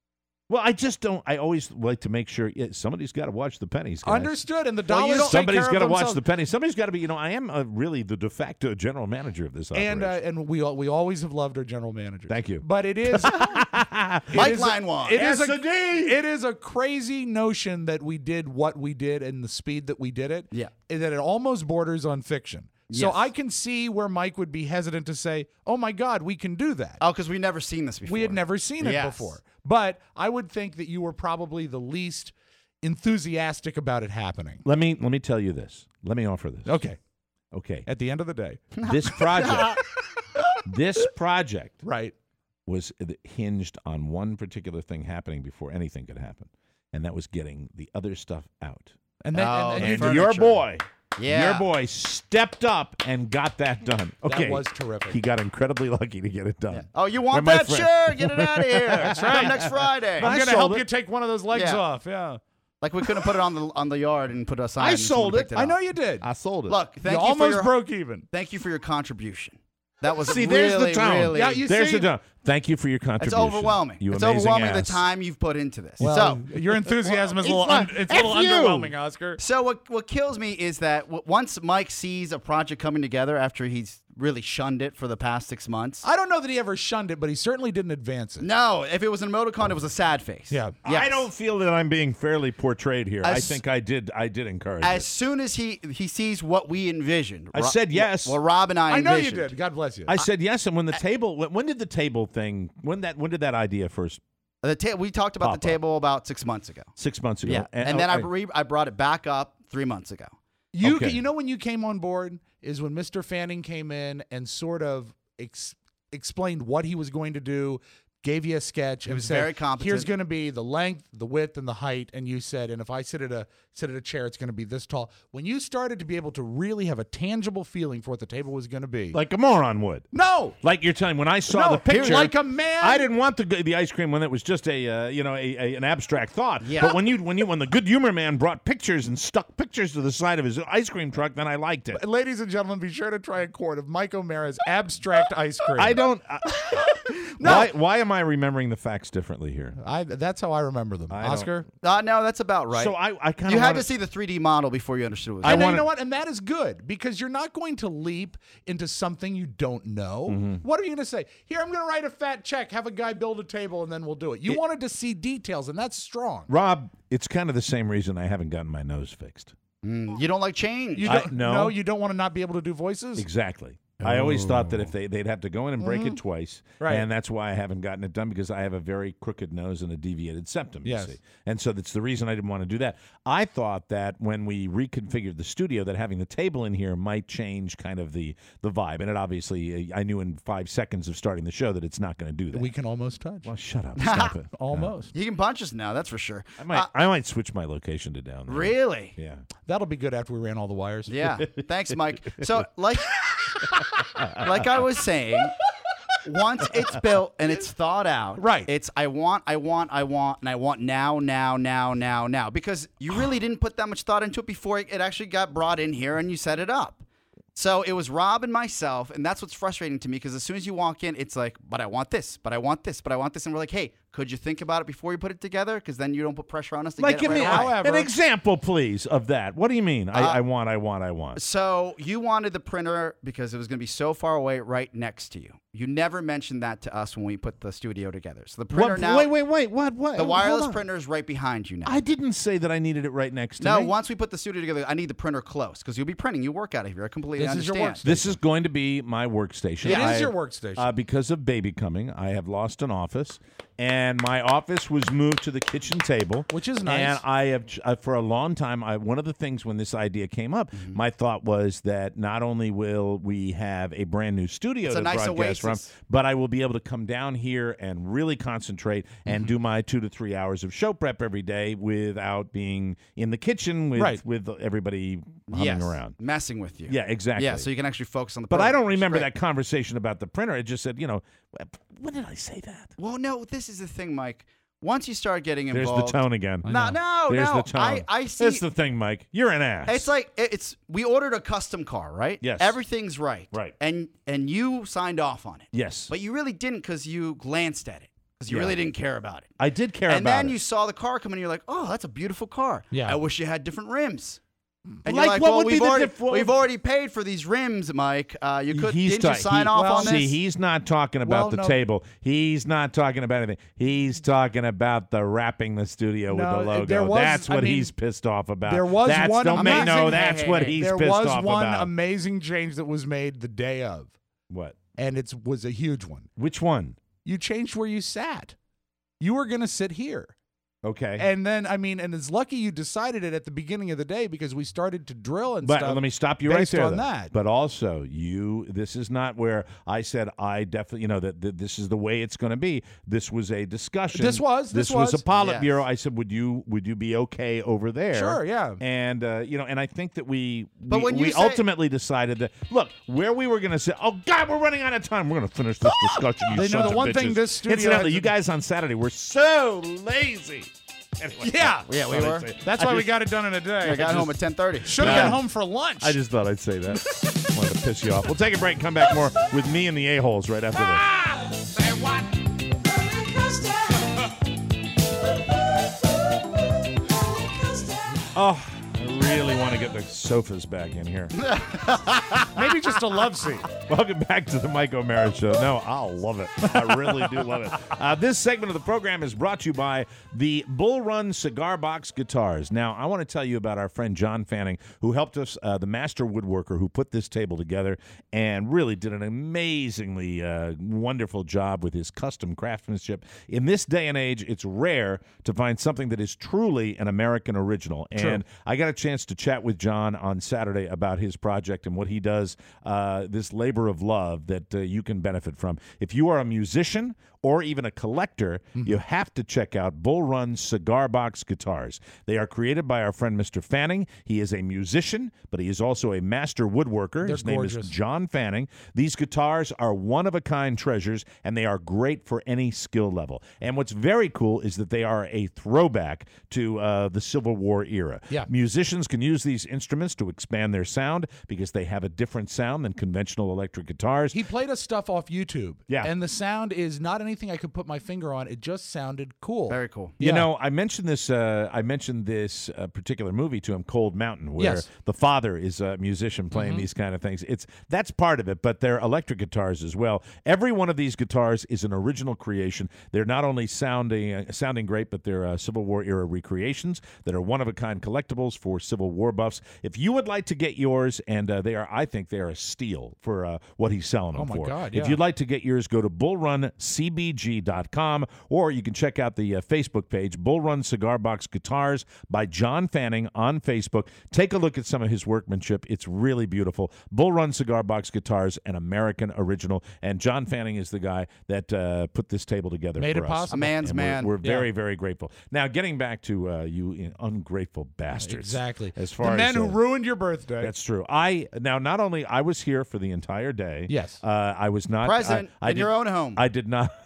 Well, I just don't. I always like to make sure somebody's got to watch the pennies. Guys. Understood. And the dollars. Somebody's got to watch the pennies. Somebody's got to be. I am really the de facto general manager of this operation. And we always have loved our general manager. Thank you. But it is Mike Leinwand. It is a crazy notion that we did what we did and the speed that we did it. Yeah. That it almost borders on fiction. So I can see where Mike would be hesitant to say, "Oh my God, we can do that." Oh, because we've never seen this before. We had never seen it before. But I would think that you were probably the least enthusiastic about it happening. Let me tell you this. Let me offer this. Okay. At the end of the day, this project, right, was hinged on one particular thing happening before anything could happen, and that was getting the other stuff out. And then and your boy. Yeah. Your boy stepped up and got that done. Okay. That was terrific. He got incredibly lucky to get it done. Yeah. Oh, you want that? Sure. Get it out of here. That's right. Come next Friday. I'm going to help you take one of those legs off. Yeah. Like we couldn't put it on the yard and put a sign. I sold it. I know you did. I sold it. Look, you almost broke even. Thank you for your contribution. That was there's the tone. Really, there's the tone. Thank you for your contribution. It's overwhelming. You it's amazing overwhelming ass. the time you've put into this. Well, your enthusiasm is a little underwhelming, Oscar. So what kills me is that once Mike sees a project coming together after he's really shunned it for the past 6 months. I don't know that he ever shunned it, but he certainly didn't advance it. No, if it was an emoticon, it was a sad face. Yeah. Yes. I don't feel that I'm being fairly portrayed here. I think I did encourage it. As soon as he sees what we envisioned. I said yes. Well, Rob and I know you did. God bless you. I said yes, and when the table, when did the table thing, when did that idea first? We talked about the table about 6 months ago. 6 months ago. Yeah. And then I brought it back up 3 months ago. You know when you came on board is when Mr. Fanning came in and sort of explained what he was going to do, gave you a sketch. It was very competent. Here's going to be the length, the width, and the height. And you said, and if I sit at a chair, it's going to be this tall. When you started to be able to really have a tangible feeling for what the table was going to be, like a moron would. No, like you're telling. When I saw the picture, like a man. I didn't want the ice cream when it was just an abstract thought. Yeah. But when the Good Humor Man brought pictures and stuck pictures to the side of his ice cream truck, then I liked it. Ladies and gentlemen, be sure to try a quart of Mike O'Mara's abstract ice cream. I don't. No. Why am I remembering the facts differently here? That's how I remember them. Oscar? No, that's about right. So I kind of you had to see the 3D model before you understood what it was. You know what? And that is good because you're not going to leap into something you don't know. Mm-hmm. What are you going to say? Here, I'm going to write a fat check, have a guy build a table, and then we'll do it. You wanted to see details, and that's strong. Rob, it's kind of the same reason I haven't gotten my nose fixed. You don't like change. No, you don't want to not be able to do voices? Exactly. I always thought that if they'd have to go in and break it twice, right. And that's why I haven't gotten it done because I have a very crooked nose and a deviated septum. Yes. You see, and so that's the reason I didn't want to do that. I thought that when we reconfigured the studio, that having the table in here might change kind of the vibe, and it obviously I knew in 5 seconds of starting the show that it's not going to do that. We can almost touch. Well, shut up, stop it. Almost. You can punch us now, that's for sure. I might switch my location to down there. Really? Yeah. That'll be good after we ran all the wires. Yeah. Thanks, Mike. So like I was saying, once it's built and it's thought out, right? It's I want, and I want now, because you really didn't put that much thought into it before it actually got brought in here and you set it up. So it was Rob and myself, and that's what's frustrating to me because as soon as you walk in, it's like, but I want this, but I want this, but I want this, and we're like, hey, could you think about it before you put it together? Because then you don't put pressure on us to get it right away. However, an example, please, of that. What do you mean? I want. So you wanted the printer because it was going to be so far away, right next to you. You never mentioned that to us when we put the studio together. So the printer now. Wait. What? The wireless printer is right behind you now. I didn't say that I needed it right next to me. No, once we put the studio together, I need the printer close because you'll be printing. You work out of here. I completely understand. This is going to be my workstation. It is your workstation. Because of baby coming, I have lost an office. And my office was moved to the kitchen table, which is nice. And I have, for a long time, one of the things when this idea came up, my thought was that not only will we have a brand new studio to broadcast from, but I will be able to come down here and really concentrate and do my 2 to 3 hours of show prep every day without being in the kitchen with everybody humming around, messing with you. Yeah, exactly. Yeah, so you can actually focus on the. But I don't remember that conversation about the printer. It just said, when did I say that? Well, no, this is the thing, Mike. Once you start getting involved... There's the tone again. No. There's the tone. I see. That's the thing, Mike. You're an ass. It's like, we ordered a custom car, right? Yes. Everything's right. Right. And you signed off on it. Yes. But you really didn't because you glanced at it. because you really didn't care about it. I did care about it. And then you saw the car come in, and you're like, oh, that's a beautiful car. Yeah. I wish you had different rims. And Like, you're like, what well, would be we've already paid for these rims, Mike. Didn't you sign off on this? See, he's not talking about the table. He's not talking about anything. He's talking about the wrapping the studio with the logo. That's what he's pissed off about. There was one amazing. That's what he's pissed off about. There was one amazing change that was made the day of. What? And it was a huge one. Which one? You changed where you sat. You were going to sit here. Okay. And then, and it's lucky you decided it at the beginning of the day because we started to drill and stuff. But let me stop you right there. On that. But also, this is not where I said I definitely, that this is the way it's going to be. This was a discussion. This was a Politburo. Yes. I said, would you be okay over there? Sure, yeah. And and I think that we ultimately decided that, look, where we were going to say, oh God, we're running out of time. We're going to finish this discussion. You sons of bitches. Thing this studio. Incidentally, you guys on Saturday were so lazy. Anyway, yeah, we were. That's why we got it done in a day. I got home at 10:30. Should have been home for lunch. I just thought I'd say that. Wanted to piss you off. We'll take a break and come back more with me and the a-holes right after this. Say what? Oh, I really want to get the sofas back in here. Maybe just a love seat. Welcome back to the Mike O'Mara Show. No, I'll love it. I really do love it. This segment of the program is brought to you by the Bull Run Cigar Box Guitars. Now, I want to tell you about our friend John Fanning, who helped us, the master woodworker who put this table together and really did an amazingly wonderful job with his custom craftsmanship. In this day and age, it's rare to find something that is truly an American original. True. And I got a chance to chat with John on Saturday about his project and what he does, this labor of love that you can benefit from. If you are a musician or even a collector, you have to check out Bull Run Cigar Box Guitars. They are created by our friend Mr. Fanning. He is a musician, but he is also a master woodworker. His name is John Fanning. These guitars are one-of-a-kind treasures, and they are great for any skill level. And what's very cool is that they are a throwback to the Civil War era. Yeah. Musicians can use these instruments to expand their sound because they have a different sound than conventional electric guitars. He played us stuff off YouTube. Yeah. And the sound is not anything I could put my finger on. It just sounded cool. Very cool. You know, I mentioned this particular movie to him, Cold Mountain, where the father is a musician playing these kind of things. That's part of it, but they're electric guitars as well. Every one of these guitars is an original creation. They're not only sounding great, but they're Civil War era recreations that are one-of-a-kind collectibles for Civil War buffs. If you would like to get yours, and I think they are a steal for what he's selling them for. Oh my God! Yeah. If you'd like to get yours, go to bullruncbg.com, or you can check out the Facebook page, Bull Run Cigar Box Guitars by John Fanning on Facebook. Take a look at some of his workmanship. It's really beautiful. Bull Run Cigar Box Guitars, an American original, and John Fanning is the guy that put this table together Made for it us. possible. A man's man. We're very, very grateful. Now, getting back to you ungrateful bastards. Exactly. As far the men as, who ruined your birthday. That's true. Not only I was here for the entire day. Yes. I was not present in your own home. I did not.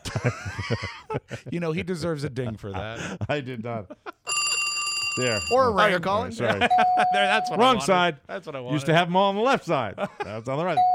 He deserves a ding for that. I did not. There. Or a ring. You're calling? Sorry. That's what Wrong I wanted. side. That's what I wanted. Used to have them all on the left side. That's on the right.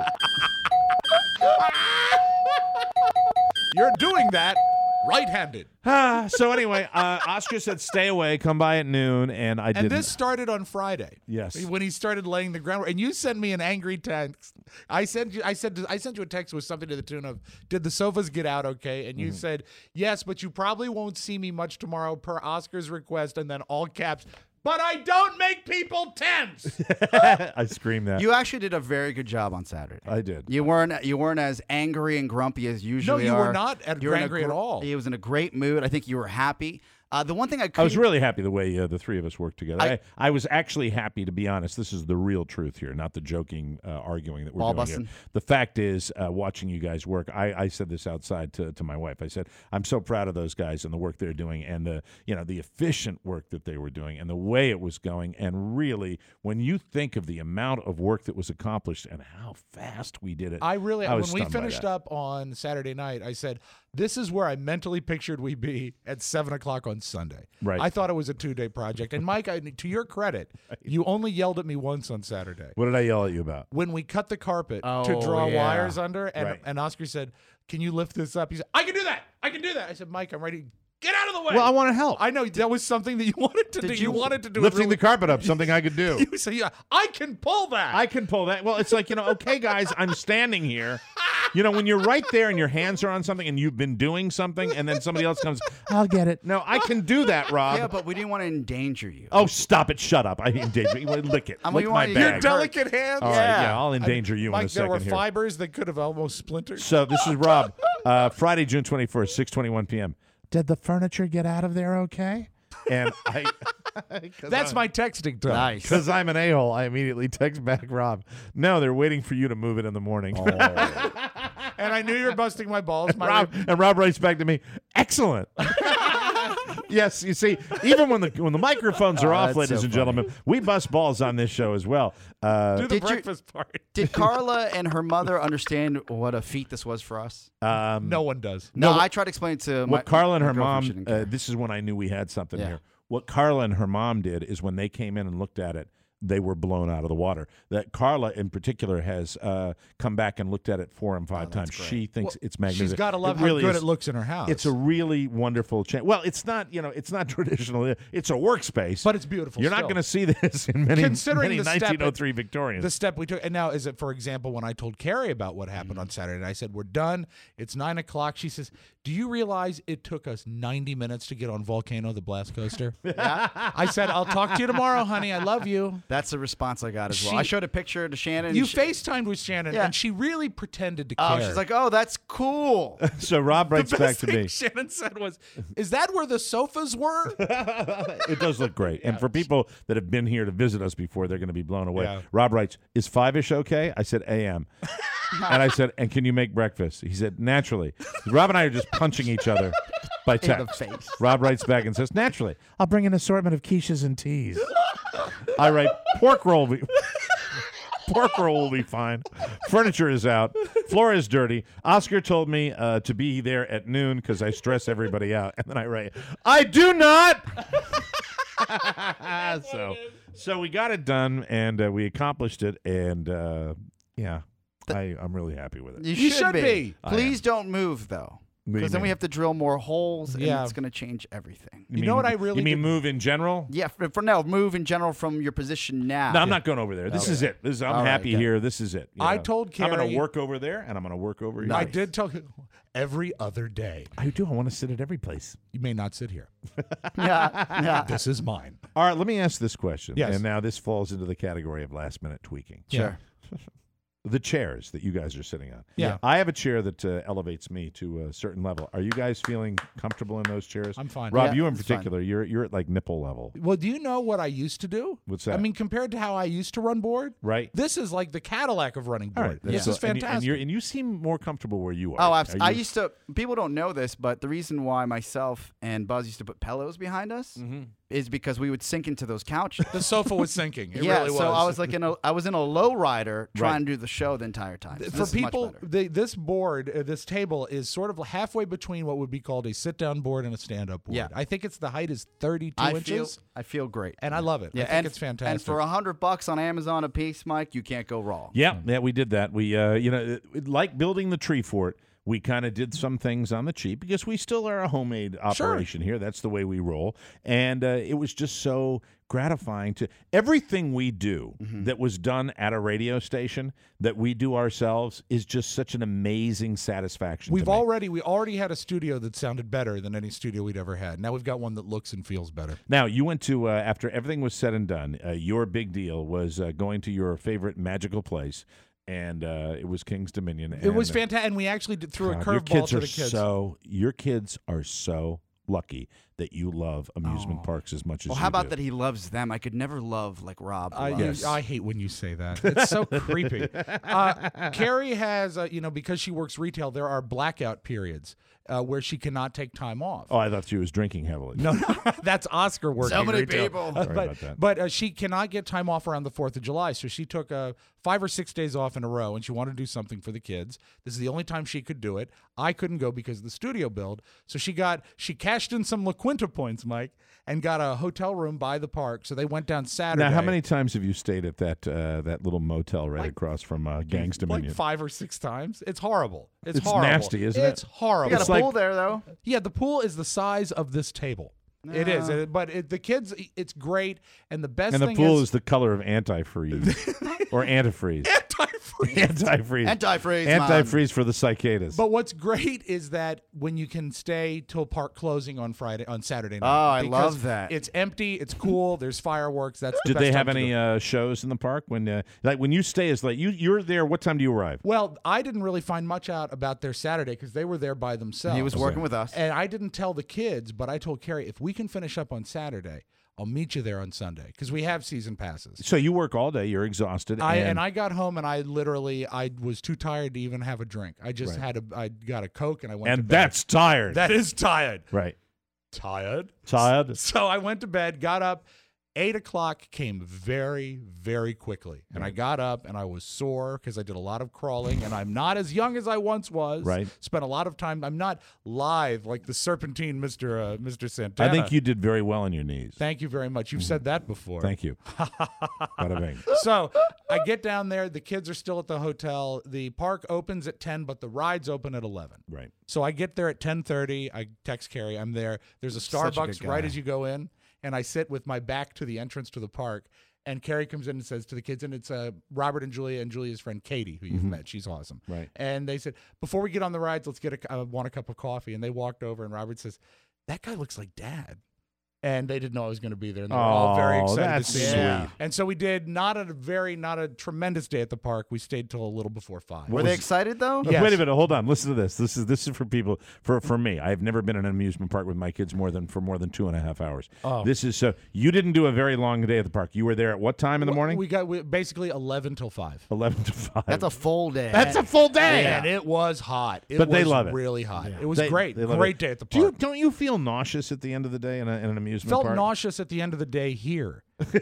You're doing that right-handed. So anyway, Oscar said stay away, come by at noon, and I didn't. And this started on Friday. Yes. When he started laying the groundwork. And you sent me an angry text. I sent you a text with something to the tune of, did the sofas get out okay? And you said, yes, but you probably won't see me much tomorrow per Oscar's request, and then all caps, but I don't make people tense. I screamed that. You actually did a very good job on Saturday. I did. You weren't as angry and grumpy as usually No, you are. were not angry at all. He was in a great mood. I think you were happy. The one thing I was really happy the way the three of us worked together. I was actually happy, to be honest. This is the real truth here, not the joking arguing that we're doing here. The fact is, watching you guys work, I said this outside to my wife. I said, I'm so proud of those guys and the work they're doing and the efficient work that they were doing and the way it was going. And really, when you think of the amount of work that was accomplished and how fast we did it, when we finished up on Saturday night, I said, this is where I mentally pictured we'd be at 7 o'clock on Sunday. Right. I thought it was a 2-day project. And Mike, to your credit, you only yelled at me once on Saturday. What did I yell at you about? When we cut the carpet to draw wires under, and Oscar said, can you lift this up? He said, I can do that. I can do that. I said, Mike, I'm ready. Get out of the way. Well, I want to help. I know that was something that you wanted to do. You wanted to do lifting the carpet up, something I could do. You say, yeah, I can pull that. I can pull that. Well, it's like, okay, guys, I'm standing here. When you're right there and your hands are on something and you've been doing something and then somebody else comes, I'll get it. No, I can do that, Rob. Yeah, but we didn't want to endanger you. Oh, stop it. Shut up. I endanger you. Lick it. Lick my bag. Your delicate hands. All right, I'll endanger you Mike, in a second there were here. fibers that could have almost splintered. So this is Rob. Friday, June 21st, 6:21 p.m. Did the furniture get out of there okay? And That's my texting time. Nice. Because I'm an a-hole, I immediately text back Rob. No, they're waiting for you to move it in the morning. Oh. And I knew you were busting my balls. And Rob writes back to me, excellent. Yes, you see, even when the microphones are off, ladies and gentlemen, we bust balls on this show as well. Do the breakfast part. Did Carla and her mother understand what a feat this was for us? No one does. No, I tried to explain to what Carla and her mom. This is when I knew we had something here. What Carla and her mom did is when they came in and looked at it, they were blown out of the water. That Carla, in particular, has come back and looked at it 4 and 5 times. Great. She thinks it's magnificent. She's got to love how good it looks in her house. It's a really wonderful change. Well, it's not, it's not traditional. It's a workspace, but it's beautiful. You're not going to see this in many 1903 Victorians. The step we took, and now is it, for example, when I told Carrie about what happened on Saturday, and I said we're done. It's 9 o'clock. She says, "Do you realize it took us 90 minutes to get on Volcano, the blast coaster?" Yeah. I said, "I'll talk to you tomorrow, honey. I love you." That's the response I got as well. I showed a picture to Shannon. You FaceTimed with Shannon, and she really pretended to care. Oh, she's like, "Oh, that's cool." So Rob writes back to me. Shannon said was, "Is that where the sofas were?" It does look great. And for people that have been here to visit us before, they're going to be blown away. Yeah. Rob writes, "Is 5-ish okay?" I said, "AM." And I said, "And can you make breakfast?" He said, "Naturally." Rob and I are just punching each other by text. In the face. Rob writes back and says, "Naturally. I'll bring an assortment of quiches and teas." I write, "Pork roll will be fine. Furniture is out. Floor is dirty. Oscar told me to be there at noon because I stress everybody out." And then I write, "I do not." So we got it done, and we accomplished it, and I'm really happy with it. You should be. Please don't move, though. Because then we have to drill more holes, and it's going to change everything. You know what I really You mean move in general? Yeah, for now, move in general from your position now. No, I'm not going over there. This is it. I'm happy here. This is it. I told Carrie. I'm going to work over there, and I'm going to work over here. I did tell you every other day. I do. I want to sit at every place. You may not sit here. Yeah. This is mine. All right, let me ask this question. Yes. And now this falls into the category of last-minute tweaking. Sure. The chairs that you guys are sitting on. Yeah. I have a chair that elevates me to a certain level. Are you guys feeling comfortable in those chairs? I'm fine. Rob, you in particular, you're at like nipple level. Well, do you know what I used to do? What's that? I mean, compared to how I used to run board, right? This is like the Cadillac of running board. Right. This is fantastic. And you seem more comfortable where you are. Oh, absolutely. I used to. People don't know this, but the reason why myself and Buzz used to put pillows behind us is because we would sink into those couches. The sofa was sinking. It really was. So I was like I was in a low rider trying to do the show the entire time. For people, this board, this table is sort of halfway between what would be called a sit-down board and a stand-up board. Yeah. I think the height is 32 inches. I feel great. And I love it. Yeah, I think it's fantastic. And for $100 on Amazon a piece, Mike, you can't go wrong. Yeah, we did that. We, like building the tree fort, we kind of did some things on the cheap because we still are a homemade operation here. That's the way we roll. And it was just so gratifying to everything we do that was done at a radio station that we do ourselves is just such an amazing satisfaction. We already had a studio that sounded better than any studio we'd ever had. Now we've got one that looks and feels better. Now you went to after everything was said and done, your big deal was going to your favorite magical place. And it was King's Dominion. It was fantastic, and we actually threw a curveball to the kids. Your kids are so lucky that you love amusement parks as much as you do. Well, how about that he loves them? I could never love like Rob loves. I hate when you say that. It's so creepy. Carrie has, because she works retail, there are blackout periods where she cannot take time off. Oh, I thought she was drinking heavily. No, that's Oscar working so many retail. people. Sorry about that. But she cannot get time off around the 4th of July, so she took 5 or 6 days off in a row, and she wanted to do something for the kids. This is the only time she could do it. I couldn't go because of the studio build, so she cashed in some liquidity Quinta points, Mike, and got a hotel room by the park. So they went down Saturday. Now, how many times have you stayed at that little motel right across from Gangs Dominion? Like 5 or 6 times. It's horrible. It's horrible. Nasty, isn't it? It's horrible. You got a pool there, though. Yeah, the pool is the size of this table. It is, but the kids, it's great, and the best thing is... And the pool is the color of antifreeze, or antifreeze. Antifreeze for the cicadas. But what's great is that when you can stay till park closing on Saturday night. Oh, I love that. It's empty, it's cool, there's fireworks. That's the Did best they have time to any shows in the park when you stay as late? You're there. What time do you arrive? Well, I didn't really find much out about their Saturday because they were there by themselves. He was working with us, and I didn't tell the kids, but I told Carrie, if we can finish up on Saturday, I'll meet you there on Sunday because we have season passes. So you work all day. You're exhausted. And I got home and I was too tired to even have a drink. I just I got a Coke and I went to bed. And that's tired. That is tired. Right. Tired. So I went to bed, got up. 8 o'clock came very, very quickly. And I got up and I was sore because I did a lot of crawling and I'm not as young as I once was. Right. Spent a lot of time. I'm not lithe like the serpentine Mr. Santana. I think you did very well on your knees. Thank you very much. You've said that before. Thank you. Bada bing. So I get down there. The kids are still at the hotel. The park opens at 10, but the rides open at 11. Right. So I get there at 10:30. I text Carrie. I'm there. There's a Starbucks right as you go in. And I sit with my back to the entrance to the park, and Carrie comes in and says to the kids, and it's Robert and Julia's friend Katie, who you've met. She's awesome. Right. And they said, before we get on the rides, let's get I want a cup of coffee. And they walked over, and Robert says, that guy looks like Dad. And they didn't know I was going to be there. And they were all very excited to see me. And so we did not a tremendous day at the park. We stayed till a little before 5. Were they excited though? Yes. Wait a minute, hold on. Listen to this. This is for people. For me, I've never been in an amusement park with my kids more than 2.5 hours. Oh. This is so. You didn't do a very long day at the park. You were there at what time in the morning? We basically 11 till 5. 11 to 5. That's a full day. That's a full day. And it was hot. But they love it. Really hot. Yeah. It was great. Great day at the park. Don't you feel nauseous at the end of the day in an amusement park? Felt nauseous at the end of the day here. You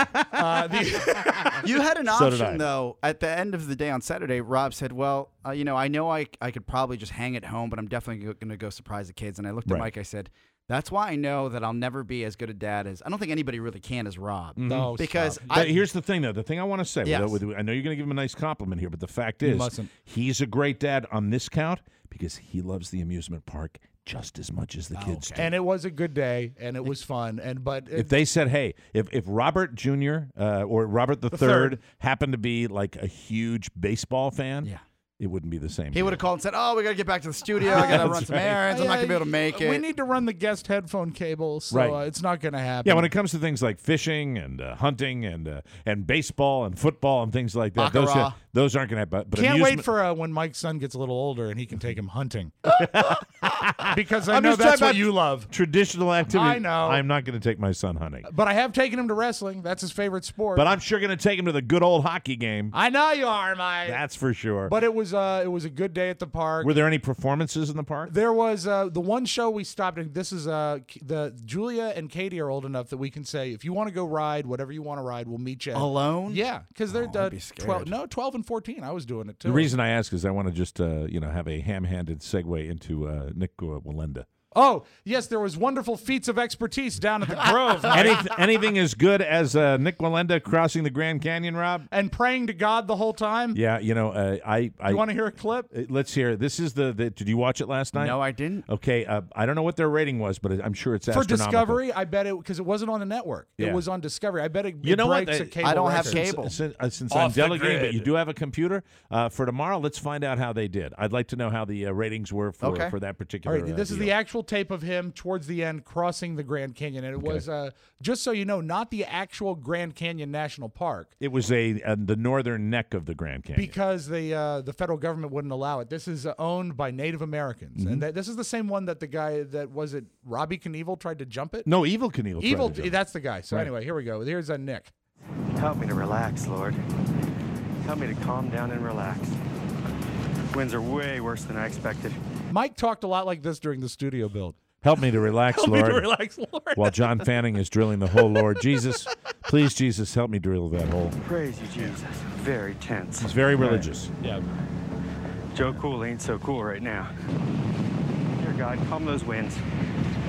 had an option, though. At the end of the day on Saturday, Rob said, well, I know I could probably just hang at home, but I'm definitely going to go surprise the kids. And I looked at Mike. I said, that's why I know that I'll never be as good a dad as I don't think anybody really can as Rob. Mm-hmm. No, because here's the thing, though. The thing I want to say, yes. I know you're going to give him a nice compliment here, but the fact is, he's a great dad on this count because he loves the amusement park just as much as the kids do. And it was a good day, and it was fun. But if they said, hey, if Robert Jr. Or Robert the Third happened to be like a huge baseball fan, it wouldn't be the same. He would have called and said, oh, we got to get back to the studio. I got to run some errands. I'm not going to be able to make it. We need to run the guest headphone cable, so it's not going to happen. Yeah, when it comes to things like fishing and hunting and baseball and football and things like that, those aren't going to happen. But can't wait for when Mike's son gets a little older and he can take him hunting. Because I know that's what you love. Traditional activity. I know. I'm not going to take my son hunting. But I have taken him to wrestling. That's his favorite sport. But I'm sure going to take him to the good old hockey game. I know you are, Mike. That's for sure. But it was a good day at the park. Were there any performances in the park? There was the one show we stopped at. This is the Julia and Katie are old enough that we can say, if you want to go ride, whatever you want to ride, we'll meet you. Alone? Yeah, because they're 12 and 14. I was doing it too. The reason I ask is I want to just have a ham-handed segue into Nick Wallenda. Oh, yes, there was wonderful feats of expertise down at the Grove. Anything as good as Nick Wallenda crossing the Grand Canyon, Rob? And praying to God the whole time? Yeah, you want to hear a clip? Let's hear it. This is did you watch it last night? No, I didn't. Okay, I don't know what their rating was, but I'm sure it's for astronomical. Discovery, I bet it, because it wasn't on the network. Yeah. It was on Discovery. I bet it breaks a cable. I don't record. have cable. Since I'm delegating, but you do have a computer, for tomorrow, let's find out how they did. I'd like to know how the ratings were for that particular All right, this is the actual tape of him towards the end crossing the Grand Canyon, and it was just so you know, not the actual Grand Canyon National Park. It was the northern neck of the Grand Canyon because the federal government wouldn't allow it. This is owned by Native Americans, and this is the same one that the guy that was it Robbie Knievel tried to jump it. No, Evel Knievel. That's the guy. So anyway, here we go. Here's Nick. Help me to relax, Lord. Help me to calm down and relax. Winds are way worse than I expected. Mike talked a lot like this during the studio build. Help me to relax, Lord. Help me to relax, Lord. While John Fanning is drilling the hole, Lord Jesus, please, Jesus, help me drill that hole. Praise you, Jesus. Very tense. He's very religious. Yeah. Joe Cool ain't so cool right now. Dear God, calm those winds.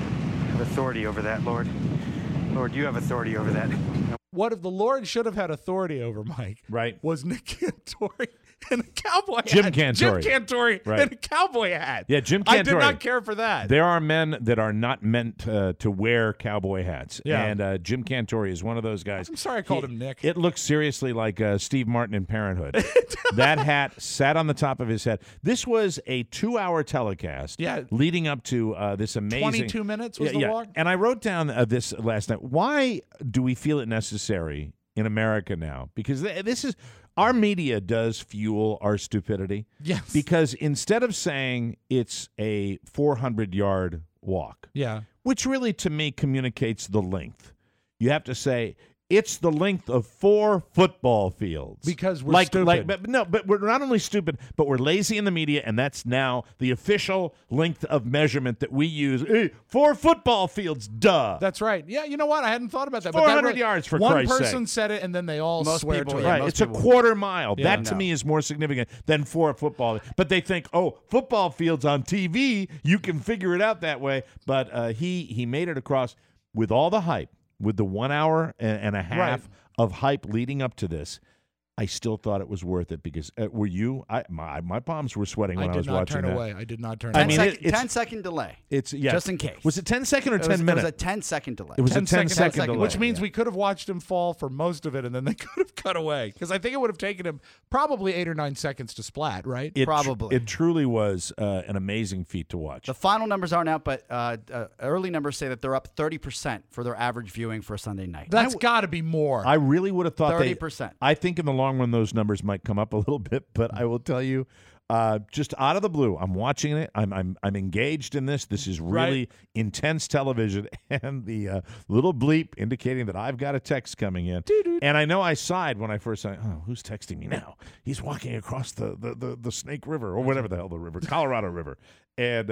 have authority over that, Lord. Lord, you have authority over that. What if the Lord should have had authority over, Mike? Right. Was Nick Cantore in a cowboy hat. Jim Cantore. Jim Cantore Right. in a cowboy hat. Yeah, Jim Cantore. I did not care for that. There are men that are not meant to wear cowboy hats. Yeah. And Jim Cantore is one of those guys. I'm sorry I called him Nick. It looks seriously like Steve Martin in Parenthood. That hat sat on the top of his head. This was a 2-hour telecast leading up to this amazing... 22 minutes was the walk? And I wrote down this last night. Why do we feel it necessary in America now? Because this is... Our media does fuel our stupidity. Yes. Because instead of saying it's a 400-yard walk, which really to me communicates the length, you have to say it's the length of 4 football fields. Because we're stupid. But we're not only stupid, but we're lazy in the media, and that's now the official length of measurement that we use. Hey, 4 football fields, duh. That's right. Yeah, you know what? I hadn't thought about that. 400 yards, for Christ's sake. One person said it, and then they all swear to it. Right, it's a quarter mile. That, to me, is more significant than 4 football. But they think, football fields on TV, you can figure it out that way. But he made it across with all the hype. With the 1 hour and a half of hype leading up to this, I still thought it was worth it because were you? My palms were sweating when I was watching that. I did not turn away. I mean, 10-second delay. It's just in case. Was it 10 second or 10 minutes? It was a 10-second delay. It was a 10-second delay, which means we could have watched him fall for most of it, and then they could have cut away because I think it would have taken him probably 8 or 9 seconds to splat. Right? Probably. It truly was an amazing feat to watch. The final numbers aren't out, but early numbers say that they're up 30% for their average viewing for a Sunday night. That's got to be more. I really would have thought 30%. I think in the long run those numbers might come up a little bit, but I will tell you, just out of the blue, I'm watching it. I'm engaged in this. This is really intense television, and the little bleep indicating that I've got a text coming in. And I know I sighed when I first saw, who's texting me now? He's walking across the Snake River or whatever the hell the river, Colorado River, and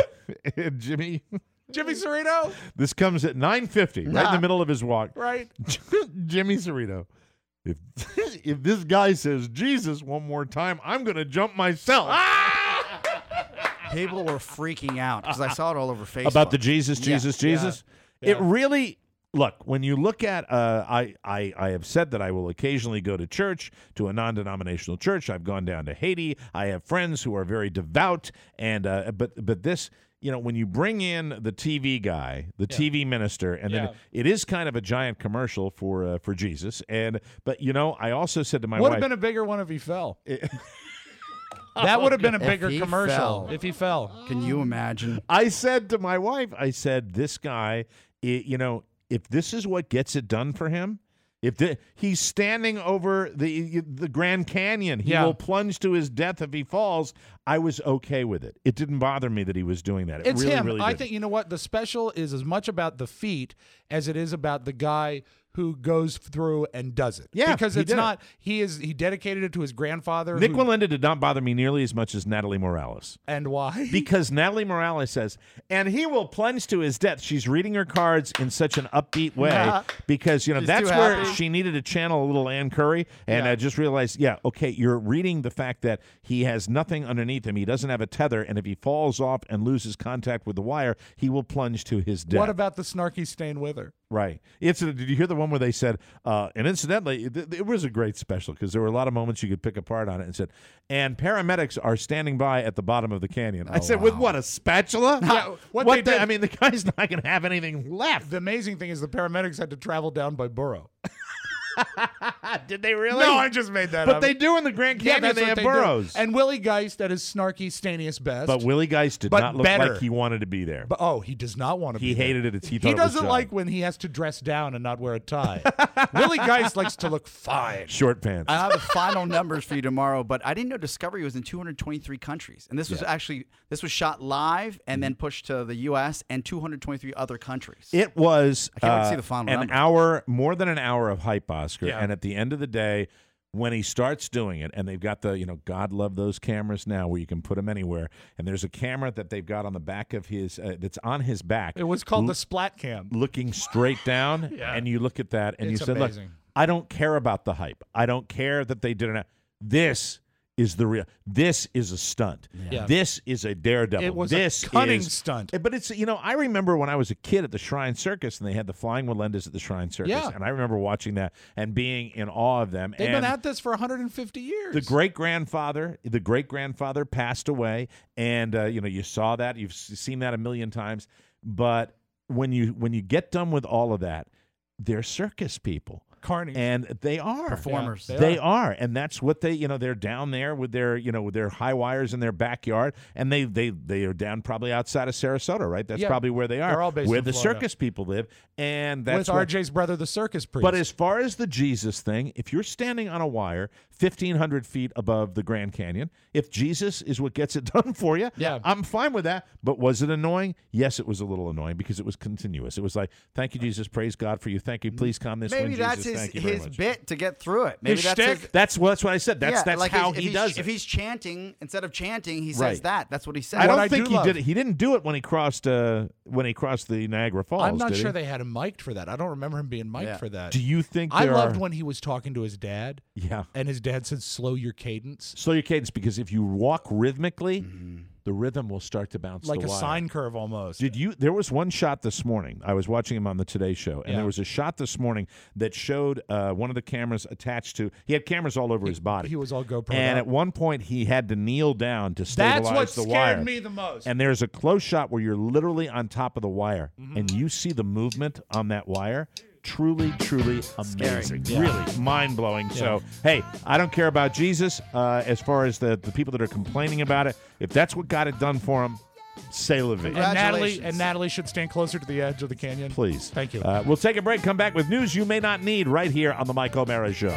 Jimmy Serino. This comes at 9:50, right in the middle of his walk. Right, Jimmy Serino. If this guy says Jesus one more time, I'm going to jump myself. People were freaking out because I saw it all over Facebook. About the Jesus. Yeah. It really, look, when you look at, I have said that I will occasionally go to church, to a non-denominational church. I've gone down to Haiti. I have friends who are very devout. And but this, when you bring in the TV guy, the TV minister, and then it is kind of a giant commercial for Jesus. But I also said to my wife, would have been a bigger one if he fell. That would have been a bigger commercial if he fell. Can you imagine? I said to my wife, this guy, if this is what gets it done for him, he's standing over the Grand Canyon, he will plunge to his death if he falls. I was okay with it. It didn't bother me that he was doing that. It's really, him. Really I didn't. think, you know what? The special is as much about the feat as it is about the guy who goes through and does it. Yeah, because he it's did not. He dedicated it to his grandfather. Nick Wallenda did not bother me nearly as much as Natalie Morales. And why? Because Natalie Morales says, and he will plunge to his death. She's reading her cards in such an upbeat way because that's where she needed to channel a little Ann Curry, and I just realized, okay, you're reading the fact that he has nothing underneath him. He doesn't have a tether, and if he falls off and loses contact with the wire, he will plunge to his death. What about the snarky staying with her? Right. Did you hear the one where they said, and incidentally, it was a great special because there were a lot of moments you could pick apart on it, and said, and paramedics are standing by at the bottom of the canyon. I said, with what, a spatula? Yeah, I mean, the guy's not going to have anything left. The amazing thing is the paramedics had to travel down by burro. Did they really? No, I just made that up. But they do in the Grand Canyon. They have burros. And Willie Geist at his snarky, staniest best. But Willie Geist did not look like he wanted to be there. But he does not want to be there. He hated it. He doesn't like when he has to dress down and not wear a tie. Willie Geist likes to look fine. Short pants. I have the final numbers for you tomorrow, but I didn't know Discovery was in 223 countries. And this was this was shot live and then pushed to the U.S. and 223 other countries. It was I can't wait to see the final number. hour, more than an hour of hype, Oscar. Yeah. And at the end of the day, when he starts doing it, and they've got the, God love those cameras now where you can put them anywhere. And there's a camera that they've got on the back of his, that's on his back. It was called the Splat Cam. Looking straight down, and you look at that, and it's you said, amazing. look, I don't care about the hype. I don't care that they did it. This is the real. This is a stunt. Yeah. This is a daredevil. It was this a cunning is, stunt. But it's, I remember when I was a kid at the Shrine Circus and they had the Flying Melendez at the Shrine Circus. Yeah. And I remember watching that and being in awe of them. They've and been at this for 150 years. the great-grandfather passed away. And, you saw that. You've seen that a million times. But when you get done with all of that, they're circus people. Carnies. And they are performers. Yeah, they are, and that's what they, they're down there with their, with their high wires in their backyard, and they are down probably outside of Sarasota, right? That's probably where they are. They're all based where in the Florida. circus people live, and that's with RJ's brother, the circus priest. But as far as the Jesus thing, if you're standing on a wire 1,500 feet above the Grand Canyon, if Jesus is what gets it done for you, I'm fine with that. But was it annoying? Yes, it was a little annoying because it was continuous. It was like, thank you, Jesus, praise God for you. Thank you, please calm this Maybe wind, that's Jesus. Thank you his very much. bit to get through it. Maybe That's what I said. That's like how if he does it. If he's chanting instead of chanting, he says Right. that. That's what he says. I don't think he did it. He didn't do it when he crossed the Niagara Falls. I'm not did sure he? they had him mic'd for that. I don't remember him being mic'd for that. Do you think I there loved are- when he was talking to his dad. Yeah. And his dad said, slow your cadence. Slow your cadence, because if you walk rhythmically, the rhythm will start to bounce Like the a wire. sine curve almost. There was one shot this morning. I was watching him on the Today Show, and there was a shot this morning that showed one of the cameras attached to. He had cameras all over his body. He was all GoPro. And at one point, he had to kneel down to stabilize That's what the wire. scared me the most. And there's a close shot where you're literally on top of the wire, and you see the movement on that wire. Truly, truly amazing. Yeah. Really mind-blowing. So, hey, I don't care about Jesus as far as the people that are complaining about it. If that's what got it done for him, say la vie. And Natalie should stand closer to the edge of the canyon. Please. Thank you. We'll take a break, come back with news you may not need right here on The Mike O'Mara Show.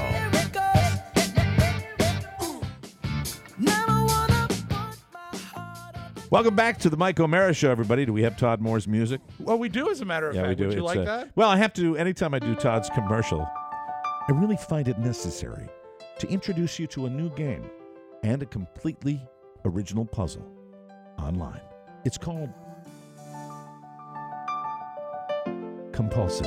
Welcome back to The Mike O'Mara Show, everybody. Do we have Todd Moore's music? Well, we do, as a matter of fact. We do. Would you It's, like that? Well, I have to, anytime I do Todd's commercial, I really find it necessary to introduce you to a new game and a completely original puzzle online. It's called Compulsive.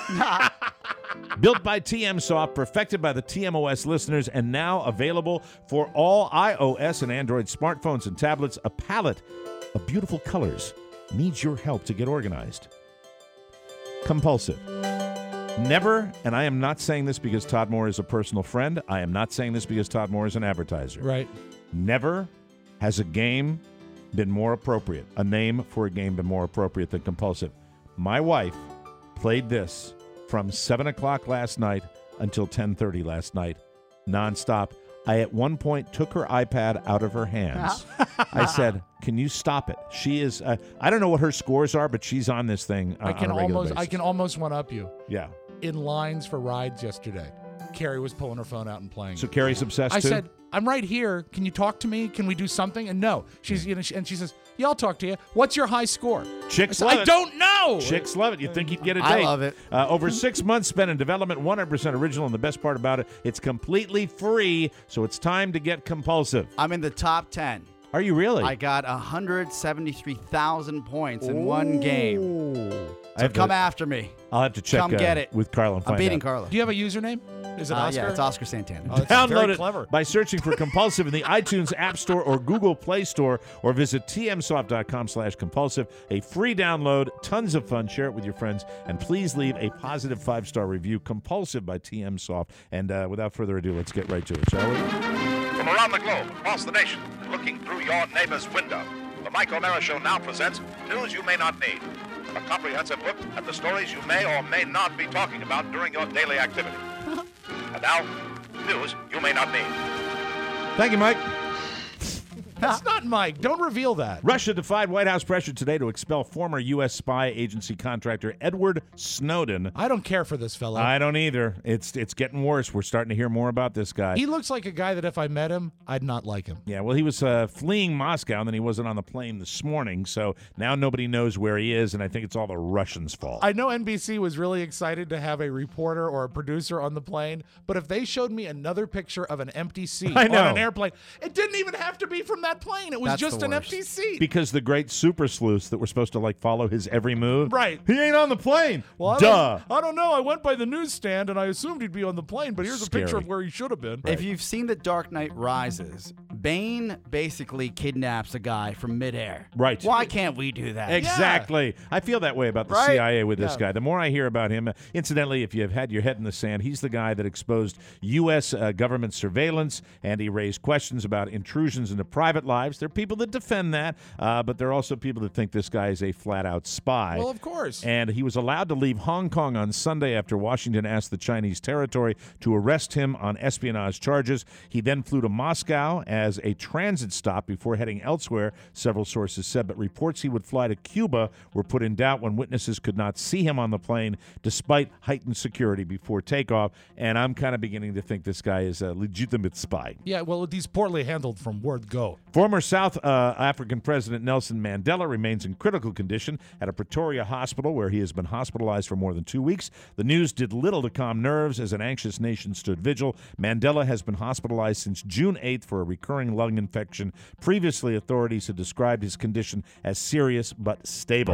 Built by TMSoft, perfected by the TMOS listeners, and now available for all iOS and Android smartphones and tablets. A palette of beautiful colors needs your help to get organized. Compulsive. Never, and I am not saying this because Todd Moore is a personal friend. I am not saying this because Todd Moore is an advertiser. Right. Never has a game been more appropriate, a name for a game been more appropriate than Compulsive. My wife played this from 7 o'clock last night until 10:30 last night, nonstop. I at one point took her iPad out of her hands. I said, "Can you stop it?" She is. I don't know what her scores are, but she's on this thing. I can on a regular basis. I can almost one up you. Yeah. In lines for rides yesterday, Carrie was pulling her phone out and playing. So Carrie's obsessed I too? said, "I'm right here. Can you talk to me? Can we do something?" And no, she's and she says, "Yeah, I'll talk to you. What's your high score?" Chicks I love said, it. I don't know. Chicks love it. You'd think you'd get a date. I love it. Over 6 months spent in development, 100% original, and the best part about it, it's completely free, so it's time to get Compulsive. I'm in the top 10. Are you really? I got 173,000 points in one game. So come after me. I'll have to check Come get it. with Carla and find I'm beating out. Carla. Do you have a username? Is it Oscar? Yeah, it's Oscar Santana. Oh, that's Download very it clever. by searching for Compulsive in the iTunes App Store or Google Play Store, or visit tmsoft.com/compulsive. A free download, tons of fun. Share it with your friends, and please leave a positive 5-star review. Compulsive by TMSoft. And without further ado, let's get right to it, shall we? From around the globe, across the nation, and looking through your neighbor's window, the Mike O'Mara Show now presents News You May Not Need, a comprehensive look at the stories you may or may not be talking about during your daily activity. And now, News You May Not Need. Thank you, Mike. That's not Mike. Don't reveal that. Russia defied White House pressure today to expel former U.S. spy agency contractor Edward Snowden. I don't care for this fellow. I don't either. It's getting worse. We're starting to hear more about this guy. He looks like a guy that if I met him, I'd not like him. Yeah, well, he was fleeing Moscow, and then he wasn't on the plane this morning, so now nobody knows where he is, and I think it's all the Russians' fault. I know NBC was really excited to have a reporter or a producer on the plane, but if they showed me another picture of an empty seat on an airplane, it didn't even have to be from that that plane. It was just an empty seat. Because the great super sleuths that were supposed to follow his every move. Right. He ain't on the plane. Well, I don't know. I went by the newsstand and I assumed he'd be on the plane, but here's Scary. a picture of where he should have been. Right. If you've seen The Dark Knight Rises, Bane basically kidnaps a guy from midair. Right. Why can't we do that? Exactly. Yeah. I feel that way about the CIA with this guy. The more I hear about him, incidentally, if you have had your head in the sand, he's the guy that exposed U.S. Government surveillance, and he raised questions about intrusions into private lives. There are people that defend that, but there are also people that think this guy is a flat-out spy. Well, of course. And he was allowed to leave Hong Kong on Sunday after Washington asked the Chinese territory to arrest him on espionage charges. He then flew to Moscow as a transit stop before heading elsewhere, several sources said, but reports he would fly to Cuba were put in doubt when witnesses could not see him on the plane despite heightened security before takeoff. And I'm kind of beginning to think this guy is a legitimate spy. Yeah, well, he's poorly handled from word go. Former South African President Nelson Mandela remains in critical condition at a Pretoria hospital where he has been hospitalized for more than 2 weeks. The news did little to calm nerves as an anxious nation stood vigil. Mandela has been hospitalized since June 8th for a recurring lung infection. Previously, authorities had described his condition as serious but stable.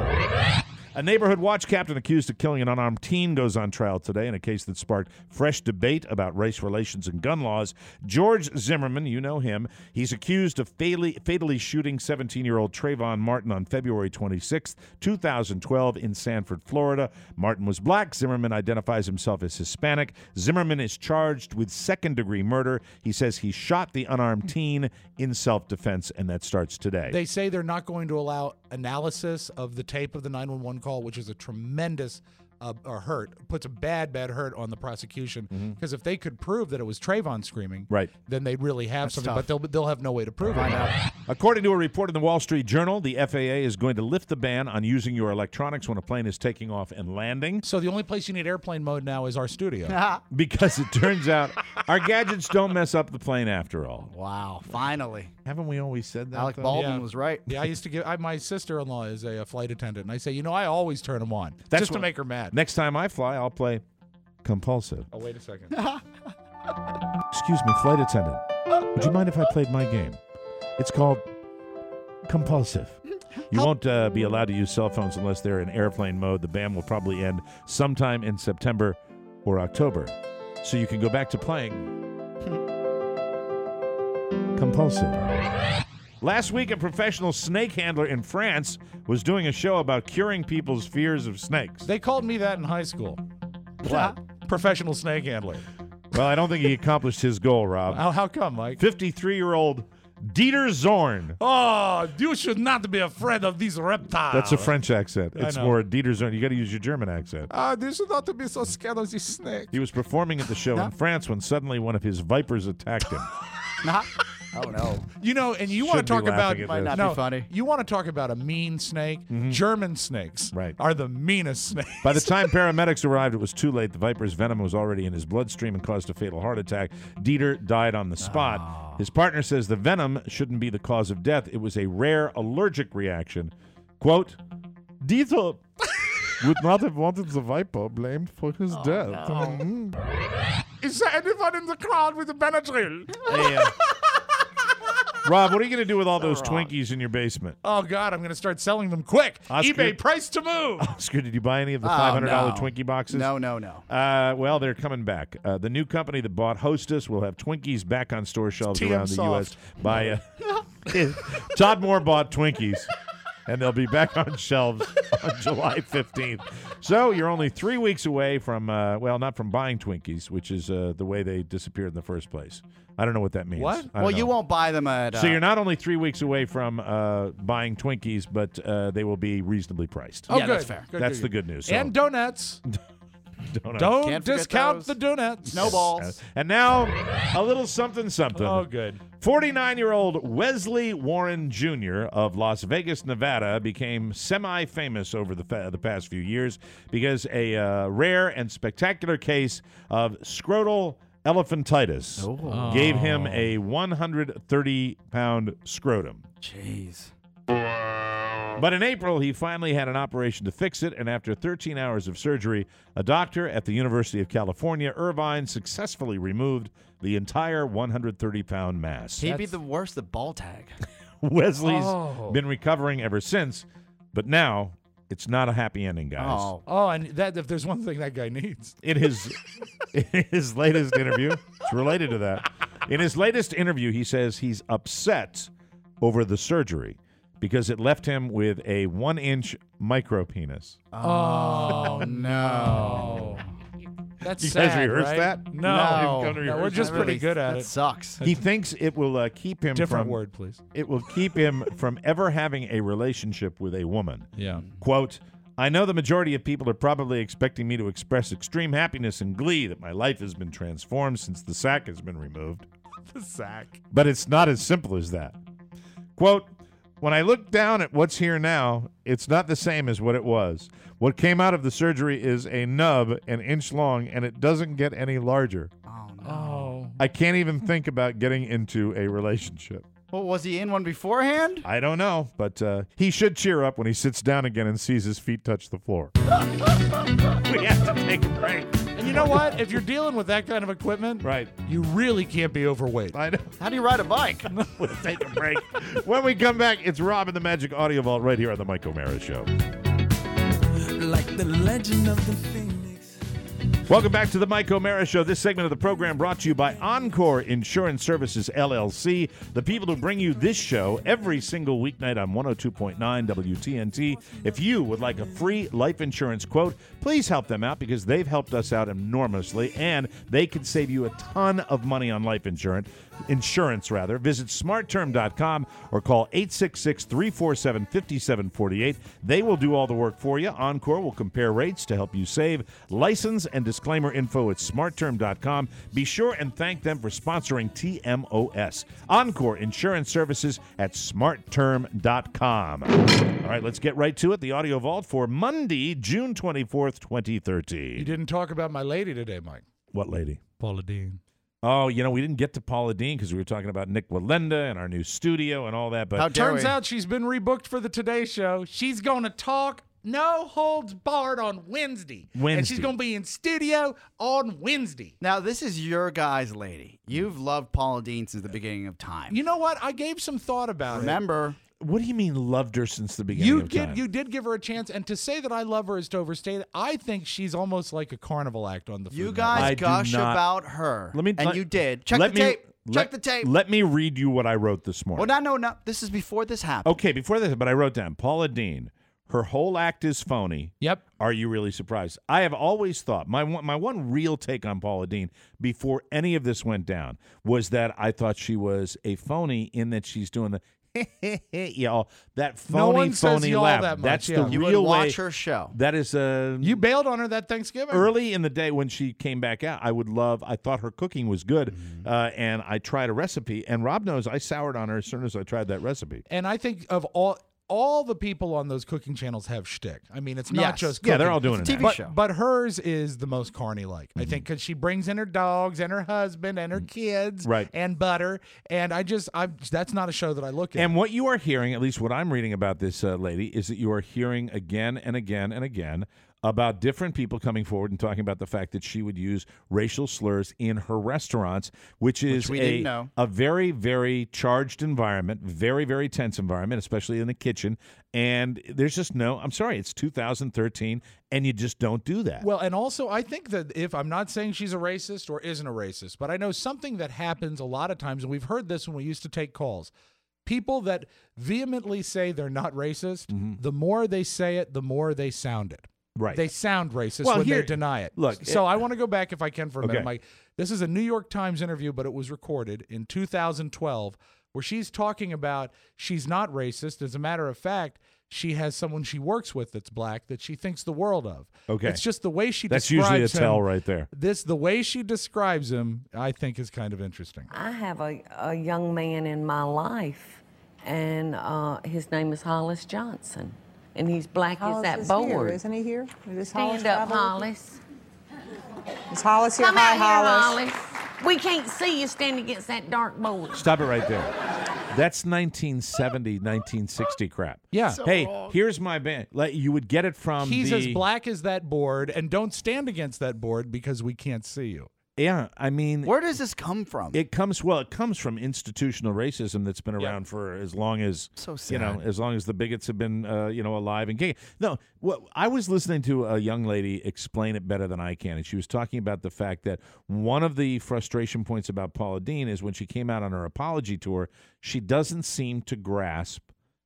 A neighborhood watch captain accused of killing an unarmed teen goes on trial today in a case that sparked fresh debate about race relations and gun laws. George Zimmerman, you know him, he's accused of fatally shooting 17-year-old Trayvon Martin on February 26, 2012 in Sanford, Florida. Martin was black. Zimmerman identifies himself as Hispanic. Zimmerman is charged with second-degree murder. He says he shot the unarmed teen in self-defense, and that starts today. They say they're not going to allow analysis of the tape of the 911 call, which is a tremendous hurt, puts a bad hurt on the prosecution. Because if they could prove that it was Trayvon screaming, then they'd really have something. Tough. But they'll have no way to prove it. According to a report in the Wall Street Journal, the FAA is going to lift the ban on using your electronics when a plane is taking off and landing. So the only place you need airplane mode now is our studio. Because it turns out our gadgets don't mess up the plane after all. Wow, finally. Haven't we always said that? Alec Baldwin was right. Yeah, I used to give my sister-in-law is a flight attendant, and I say, I always turn them on just to make her mad. Next time I fly, I'll play Compulsive. Oh, wait a second. Excuse me, flight attendant. Would you mind if I played my game? It's called Compulsive. You won't be allowed to use cell phones unless they're in airplane mode. The ban will probably end sometime in September or October. So you can go back to playing Compulsive. Last week, a professional snake handler in France was doing a show about curing people's fears of snakes. They called me that in high school. What? Professional snake handler. Well, I don't think he accomplished his goal, Rob. How come, Mike? 53-year-old Dieter Zorn. Oh, you should not be afraid of these reptiles. That's a French accent. It's know. more Dieter Zorn. You got to use your German accent. You should not be so scared of these snakes. He was performing at the show in France when suddenly one of his vipers attacked him. Oh no! And you want to talk about might not be funny. You want to talk about a mean snake? German snakes are the meanest snakes. By the time paramedics arrived, it was too late. The viper's venom was already in his bloodstream and caused a fatal heart attack. Dieter died on the spot. His partner says the venom shouldn't be the cause of death. It was a rare allergic reaction. Quote, Dieter would not have wanted the viper blamed for his death. No. Is there anyone in the crowd with a Benadryl? Rob, what are you going to do with all those Twinkies in your basement? Oh, God, I'm going to start selling them quick. Oscar, eBay price to move. Oscar, did you buy any of the $500 Twinkie boxes? No. Well, they're coming back. The new company that bought Hostess will have Twinkies back on store shelves around the U.S. by Todd Moore bought Twinkies. And they'll be back on shelves on July 15th. So you're only 3 weeks away from, not from buying Twinkies, which is the way they disappeared in the first place. I don't know what that means. What? Well, you won't buy them at... So you're not only 3 weeks away from buying Twinkies, but they will be reasonably priced. Oh, yeah, good. That's fair. That's the good news. And donuts. Don't Can't discount those. the donuts. Snowballs. And now, a little something. Oh, good. 49-year-old Wesley Warren Jr. of Las Vegas, Nevada, became semi-famous over the past few years because a rare and spectacular case of scrotal elephantitis gave him a 130-pound scrotum. Jeez. But in April, he finally had an operation to fix it, and after 13 hours of surgery, a doctor at the University of California, Irvine, successfully removed the entire 130-pound mass. He'd be the worst at ball tag. Wesley's been recovering ever since, but now it's not a happy ending, guys. And that if there's one thing that guy needs. In his latest interview, it's related to that. In his latest interview, he says he's upset over the surgery because it left him with a 1-inch micro penis. Oh, no. That's you sad, guys rehearsed right? that? No, we're just pretty good at it. That sucks. He thinks it will keep him Different word, please. It will keep him from ever having a relationship with a woman. Yeah. Quote, I know the majority of people are probably expecting me to express extreme happiness and glee that my life has been transformed since the sack has been removed. The sack. But it's not as simple as that. Quote, when I look down at what's here now, it's not the same as what it was. What came out of the surgery is a nub an inch long, and it doesn't get any larger. Oh, no. Oh. I can't even think about getting into a relationship. Well, was he in one beforehand? I don't know, but he should cheer up when he sits down again and sees his feet touch the floor. We have to take a break. And you know what? If you're dealing with that kind of equipment, right, you really can't be overweight. I know. How do you ride a bike? We'll take a break. When we come back, it's Rob and the Magic Audio Vault right here on the Mike O'Mara Show. Like the legend of the Phoenix. Welcome back to the Mike O'Mara Show. This segment of the program brought to you by Encore Insurance Services, LLC, the people who bring you this show every single weeknight on 102.9 WTNT. If you would like a free life insurance quote, please help them out because they've helped us out enormously, and they can save you a ton of money on life insurance. Visit smartterm.com or call 866-347-5748. They will do all the work for you. Encore will compare rates to help you save. License and disclaimer info at smartterm.com. Be sure and thank them for sponsoring TMOS. Encore Insurance Services at smartterm.com. All right, let's get right to it. The Audio Vault for Monday, June 24th, 2013. You didn't talk about my lady today, Mike. What lady? Paula Deen. Oh, we didn't get to Paula Deen because we were talking about Nick Wallenda and our new studio and all that. But turns out she's been rebooked for the Today Show. She's going to talk no holds barred on Wednesday. And she's going to be in studio on Wednesday. Now, this is your guy's lady. You've loved Paula Deen since the beginning of time. You know what? I gave some thought about it. Remember. What do you mean loved her since the beginning of time? You did give her a chance, and to say that I love her is to overstate it. I think she's almost like a carnival act on the Food You guys gush about her, you did. Check the tape. Check the tape. Let me read you what I wrote this morning. Well, no. This is before this happened. Okay, before this, but I wrote down Paula Deen. Her whole act is phony. Yep. Are you really surprised? I have always thought, my one real take on Paula Deen before any of this went down was that I thought she was a phony in that she's doing the y'all, that phony laugh. That's the you real would way. Watch her show. That is you bailed on her that Thanksgiving. Early in the day when she came back out, I thought her cooking was good, and I tried a recipe, and Rob knows I soured on her as soon as I tried that recipe. And I think of all the people on those cooking channels have shtick. I mean, it's not just cooking. Yeah, they're all doing it. TV show. But hers is the most carny-like. I think because she brings in her dogs and her husband and her kids and butter. And that's not a show that I look at. And what you are hearing, at least what I'm reading about this lady, is that you are hearing again and again and again about different people coming forward and talking about the fact that she would use racial slurs in her restaurants, which is a very, very charged environment, very, very tense environment, especially in the kitchen. And there's just I'm sorry, it's 2013, and you just don't do that. Well, and also I think that I'm not saying she's a racist or isn't a racist, but I know something that happens a lot of times, and we've heard this when we used to take calls. People that vehemently say they're not racist, the more they say it, the more they sound it. Right. They sound racist when they deny it. Look, I want to go back if I can for a minute, Mike. This is a New York Times interview, but it was recorded in 2012 where she's talking about she's not racist. As a matter of fact, she has someone she works with that's black that she thinks the world of. Okay. It's just the way she That's describes him. That's usually a tell right there. The way she describes him, I think, is kind of interesting. I have a young man in my life, and his name is Hollis Johnson. And he's black as that board. Here, isn't he here? Stand up, Hollis. Is Hollis here? Come Hi, out here, Hollis. We can't see you standing against that dark board. Stop it right there. That's 1970, 1960 crap. Yeah. So here's my band. You would get it from He's as black as that board, and don't stand against that board because we can't see you. Yeah, I mean, where does this come from? It comes from institutional racism that's been around for as long as as long as the bigots have been alive and kicking. No, I was listening to a young lady explain it better than I can, and she was talking about the fact that one of the frustration points about Paula Deen is when she came out on her apology tour, she doesn't seem to grasp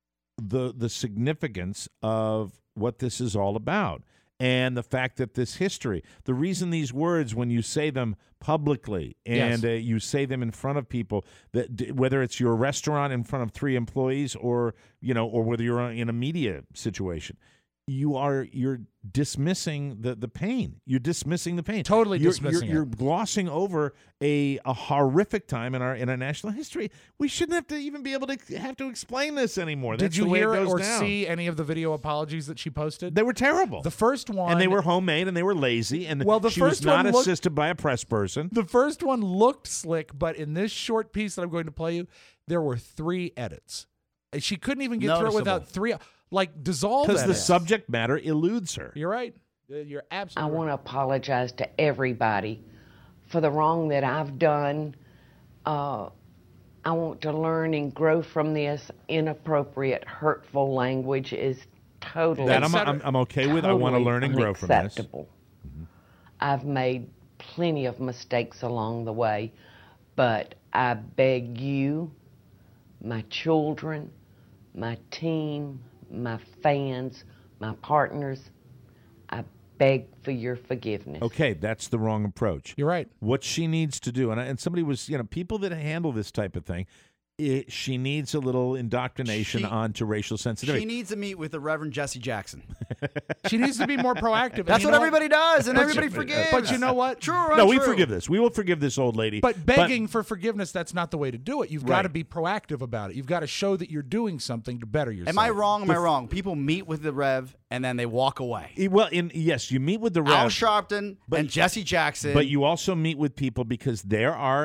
the significance of what this is all about. And the fact that this history, the reason these words, when you say them publicly and you say them in front of people, that whether it's your restaurant in front of 3 employees or whether you're in a media situation, you're dismissing the pain. You're dismissing the pain. Totally dismissing it. You're glossing over a horrific time in our national history. We shouldn't have to even be able to have to explain this anymore. Did That's you the way hear it goes or down. see any of the video apologies that she posted? They were terrible. The first one, and they were homemade, and they were lazy, and she was not assisted by a press person. The first one looked slick, but in this short piece that I'm going to play you, there were 3 edits. She couldn't even get through it without 3. Like, dissolve because the subject matter eludes her. You're right. You're absolutely I want to apologize to everybody for the wrong that I've done. I want to learn and grow from this. Inappropriate, hurtful language is totally that I'm okay with. I want to learn and grow from this. Unacceptable. I've made plenty of mistakes along the way, but I beg you, my children, my team, my fans, my partners, I beg for your forgiveness. Okay, that's the wrong approach. You're right. What she needs to do, and somebody was, people that handle this type of thing, she needs a little indoctrination onto racial sensitivity. She needs to meet with the Reverend Jesse Jackson. She needs to be more proactive. That's what everybody does, and everybody forgives. But you know what? True or no, untrue? we forgive this. We will forgive this old lady. But begging for forgiveness, that's not the way to do it. You've got to be proactive about it. You've got to show that you're doing something to better yourself. Am I wrong? Am I wrong? People meet with the Rev, and then they walk away. Well, yes, you meet with the Rev. Al Sharpton and Jesse Jackson. But you also meet with people because there are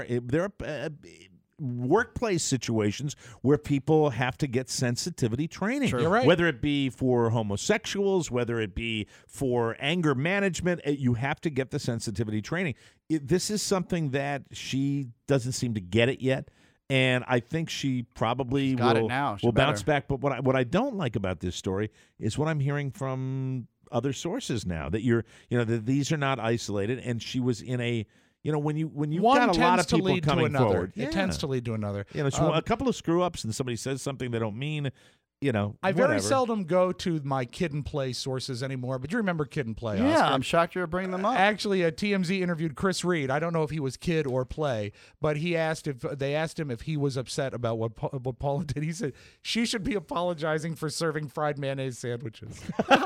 workplace situations where people have to get sensitivity training. You're right. Whether it be for homosexuals, whether it be for anger management, you have to get the sensitivity training. This is something that she doesn't seem to get it yet. And I think she probably will bounce back. But what I don't like about this story is what I'm hearing from other sources now, that that these are not isolated, and she was in a when you've got a lot of people coming forward, it tends to lead to another. A couple of screw ups and somebody says something they don't mean. I very seldom go to my Kid and Play sources anymore, but you remember Kid and Play, Yeah, Oscar? I'm shocked you're bringing them up. Actually, TMZ interviewed Chris Reed. I don't know if he was Kid or Play, but they asked him if he was upset about what Paula did. He said she should be apologizing for serving fried mayonnaise sandwiches.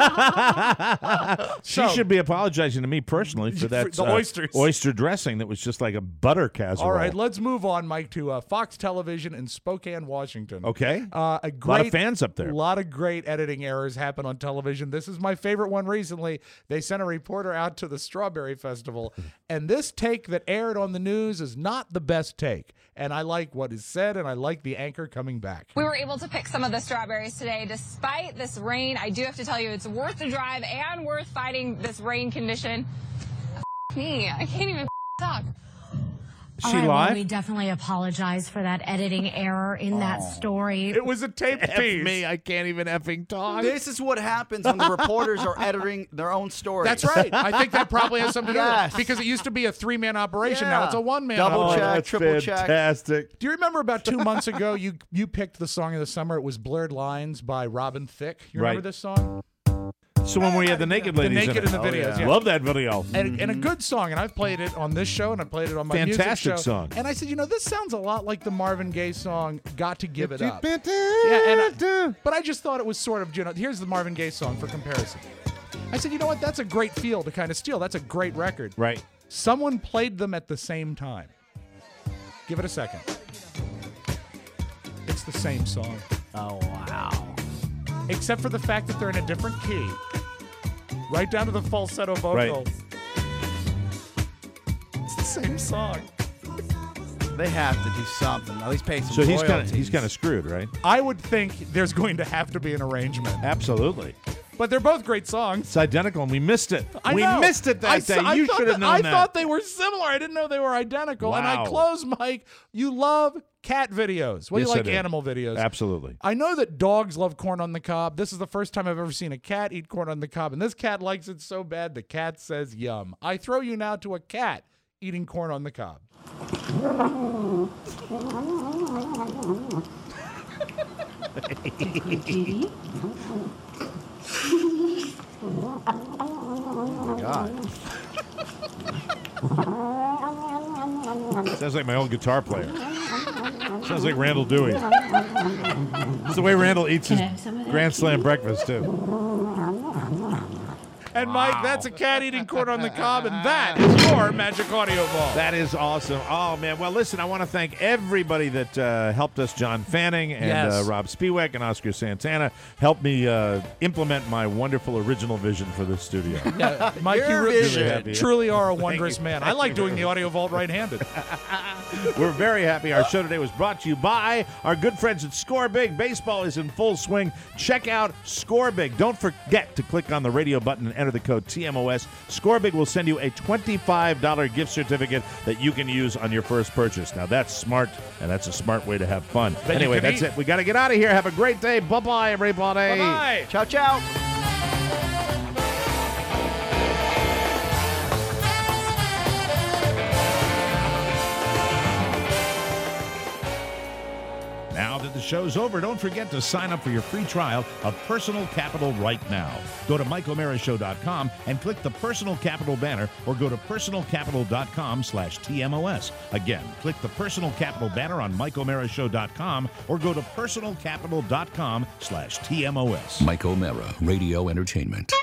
She should be apologizing to me personally for that the oysters. Oyster dressing that was just like a butter casserole. All right, let's move on, Mike, to Fox Television in Spokane, Washington. Okay. A lot of fans up there. A lot of great editing errors happen on television. This is my favorite one recently. They sent a reporter out to the Strawberry Festival, and this take that aired on the news is not the best take. And I like what is said, and I like the anchor coming back. We were able to pick some of the strawberries today. Despite this rain, I do have to tell you, it's worth the drive and worth fighting this rain condition. Me, I can't even talk. She live? Well, we definitely apologize for that editing error in that story. It was a taped piece. Me, I can't even effing talk. This is what happens when the reporters are editing their own stories. That's right. I think that probably has something to do with it. Because it used to be a 3-man operation. Now it's a 1-man Double operation. check, triple check. Fantastic. Do you remember about 2 months ago, you picked the song of the summer? It was Blurred Lines by Robin Thicke. You remember this song? So when we had the naked ladies in the videos. Yeah. Love that video. And a good song. And I've played it on this show, and I played it on my Fantastic music show. song. And I said, this sounds a lot like the Marvin Gaye song, Got to Give It Up. But I just thought it was sort of, here's the Marvin Gaye song for comparison. I said, you know what? That's a great feel to kind of steal. That's a great record. Right. Someone played them at the same time. Give it a second. It's the same song. Oh, wow. Except for the fact that they're in a different key. Right down to the falsetto vocals. Right. It's the same song. They have to do something. At least pay some So royalties. he's kind of screwed, right? I would think there's going to have to be an arrangement. Absolutely. But they're both great songs. It's identical, and we missed it. I know. We missed it that day. You should have known that. I thought they were similar. I didn't know they were identical. Wow. And I close, Mike. You love cat videos. Well, Yes, you I like do. animal videos. Absolutely. I know that dogs love corn on the cob. This is the first time I've ever seen a cat eat corn on the cob, and this cat likes it so bad the cat says yum. I throw you now to a cat eating corn on the cob. God. Sounds like my old guitar player. Sounds like Randall Dewey. It's the way Randall eats his Grand Slam breakfast, too. And Mike, that's a cat eating corn on the cob, and that is your Magic Audio Ball. That is awesome. Oh, man. Well, listen, I want to thank everybody that helped us. John Fanning and Yes. Rob Spiewak and Oscar Santana helped me implement my wonderful original vision for this studio. Yeah, Mike, you Your really vision. truly are a Thank wondrous you. man. I Thank like you doing very the Audio Vault right-handed. We're very happy. Our show today was brought to you by our good friends at Score Big. Baseball is in full swing. Check out Score Big. Don't forget to click on the radio button and enter the code TMOS. Score Big will send you a $25 gift certificate that you can use on your first purchase. Now, that's smart, and that's a smart way to have fun. But anyway, you can that's eat. it. We got to get out of here. Have a great day. Bye-bye, everybody. Bye-bye. Ciao, ciao. Now that the show's over, don't forget to sign up for your free trial of Personal Capital right now. Go to MikeO'MaraShow.com and click the Personal Capital banner, or go to personalcapital.com/TMOS. Again, click the Personal Capital banner on MikeO'MaraShow.com, or go to personalcapital.com/TMOS. Mike O'Mara, Radio Entertainment.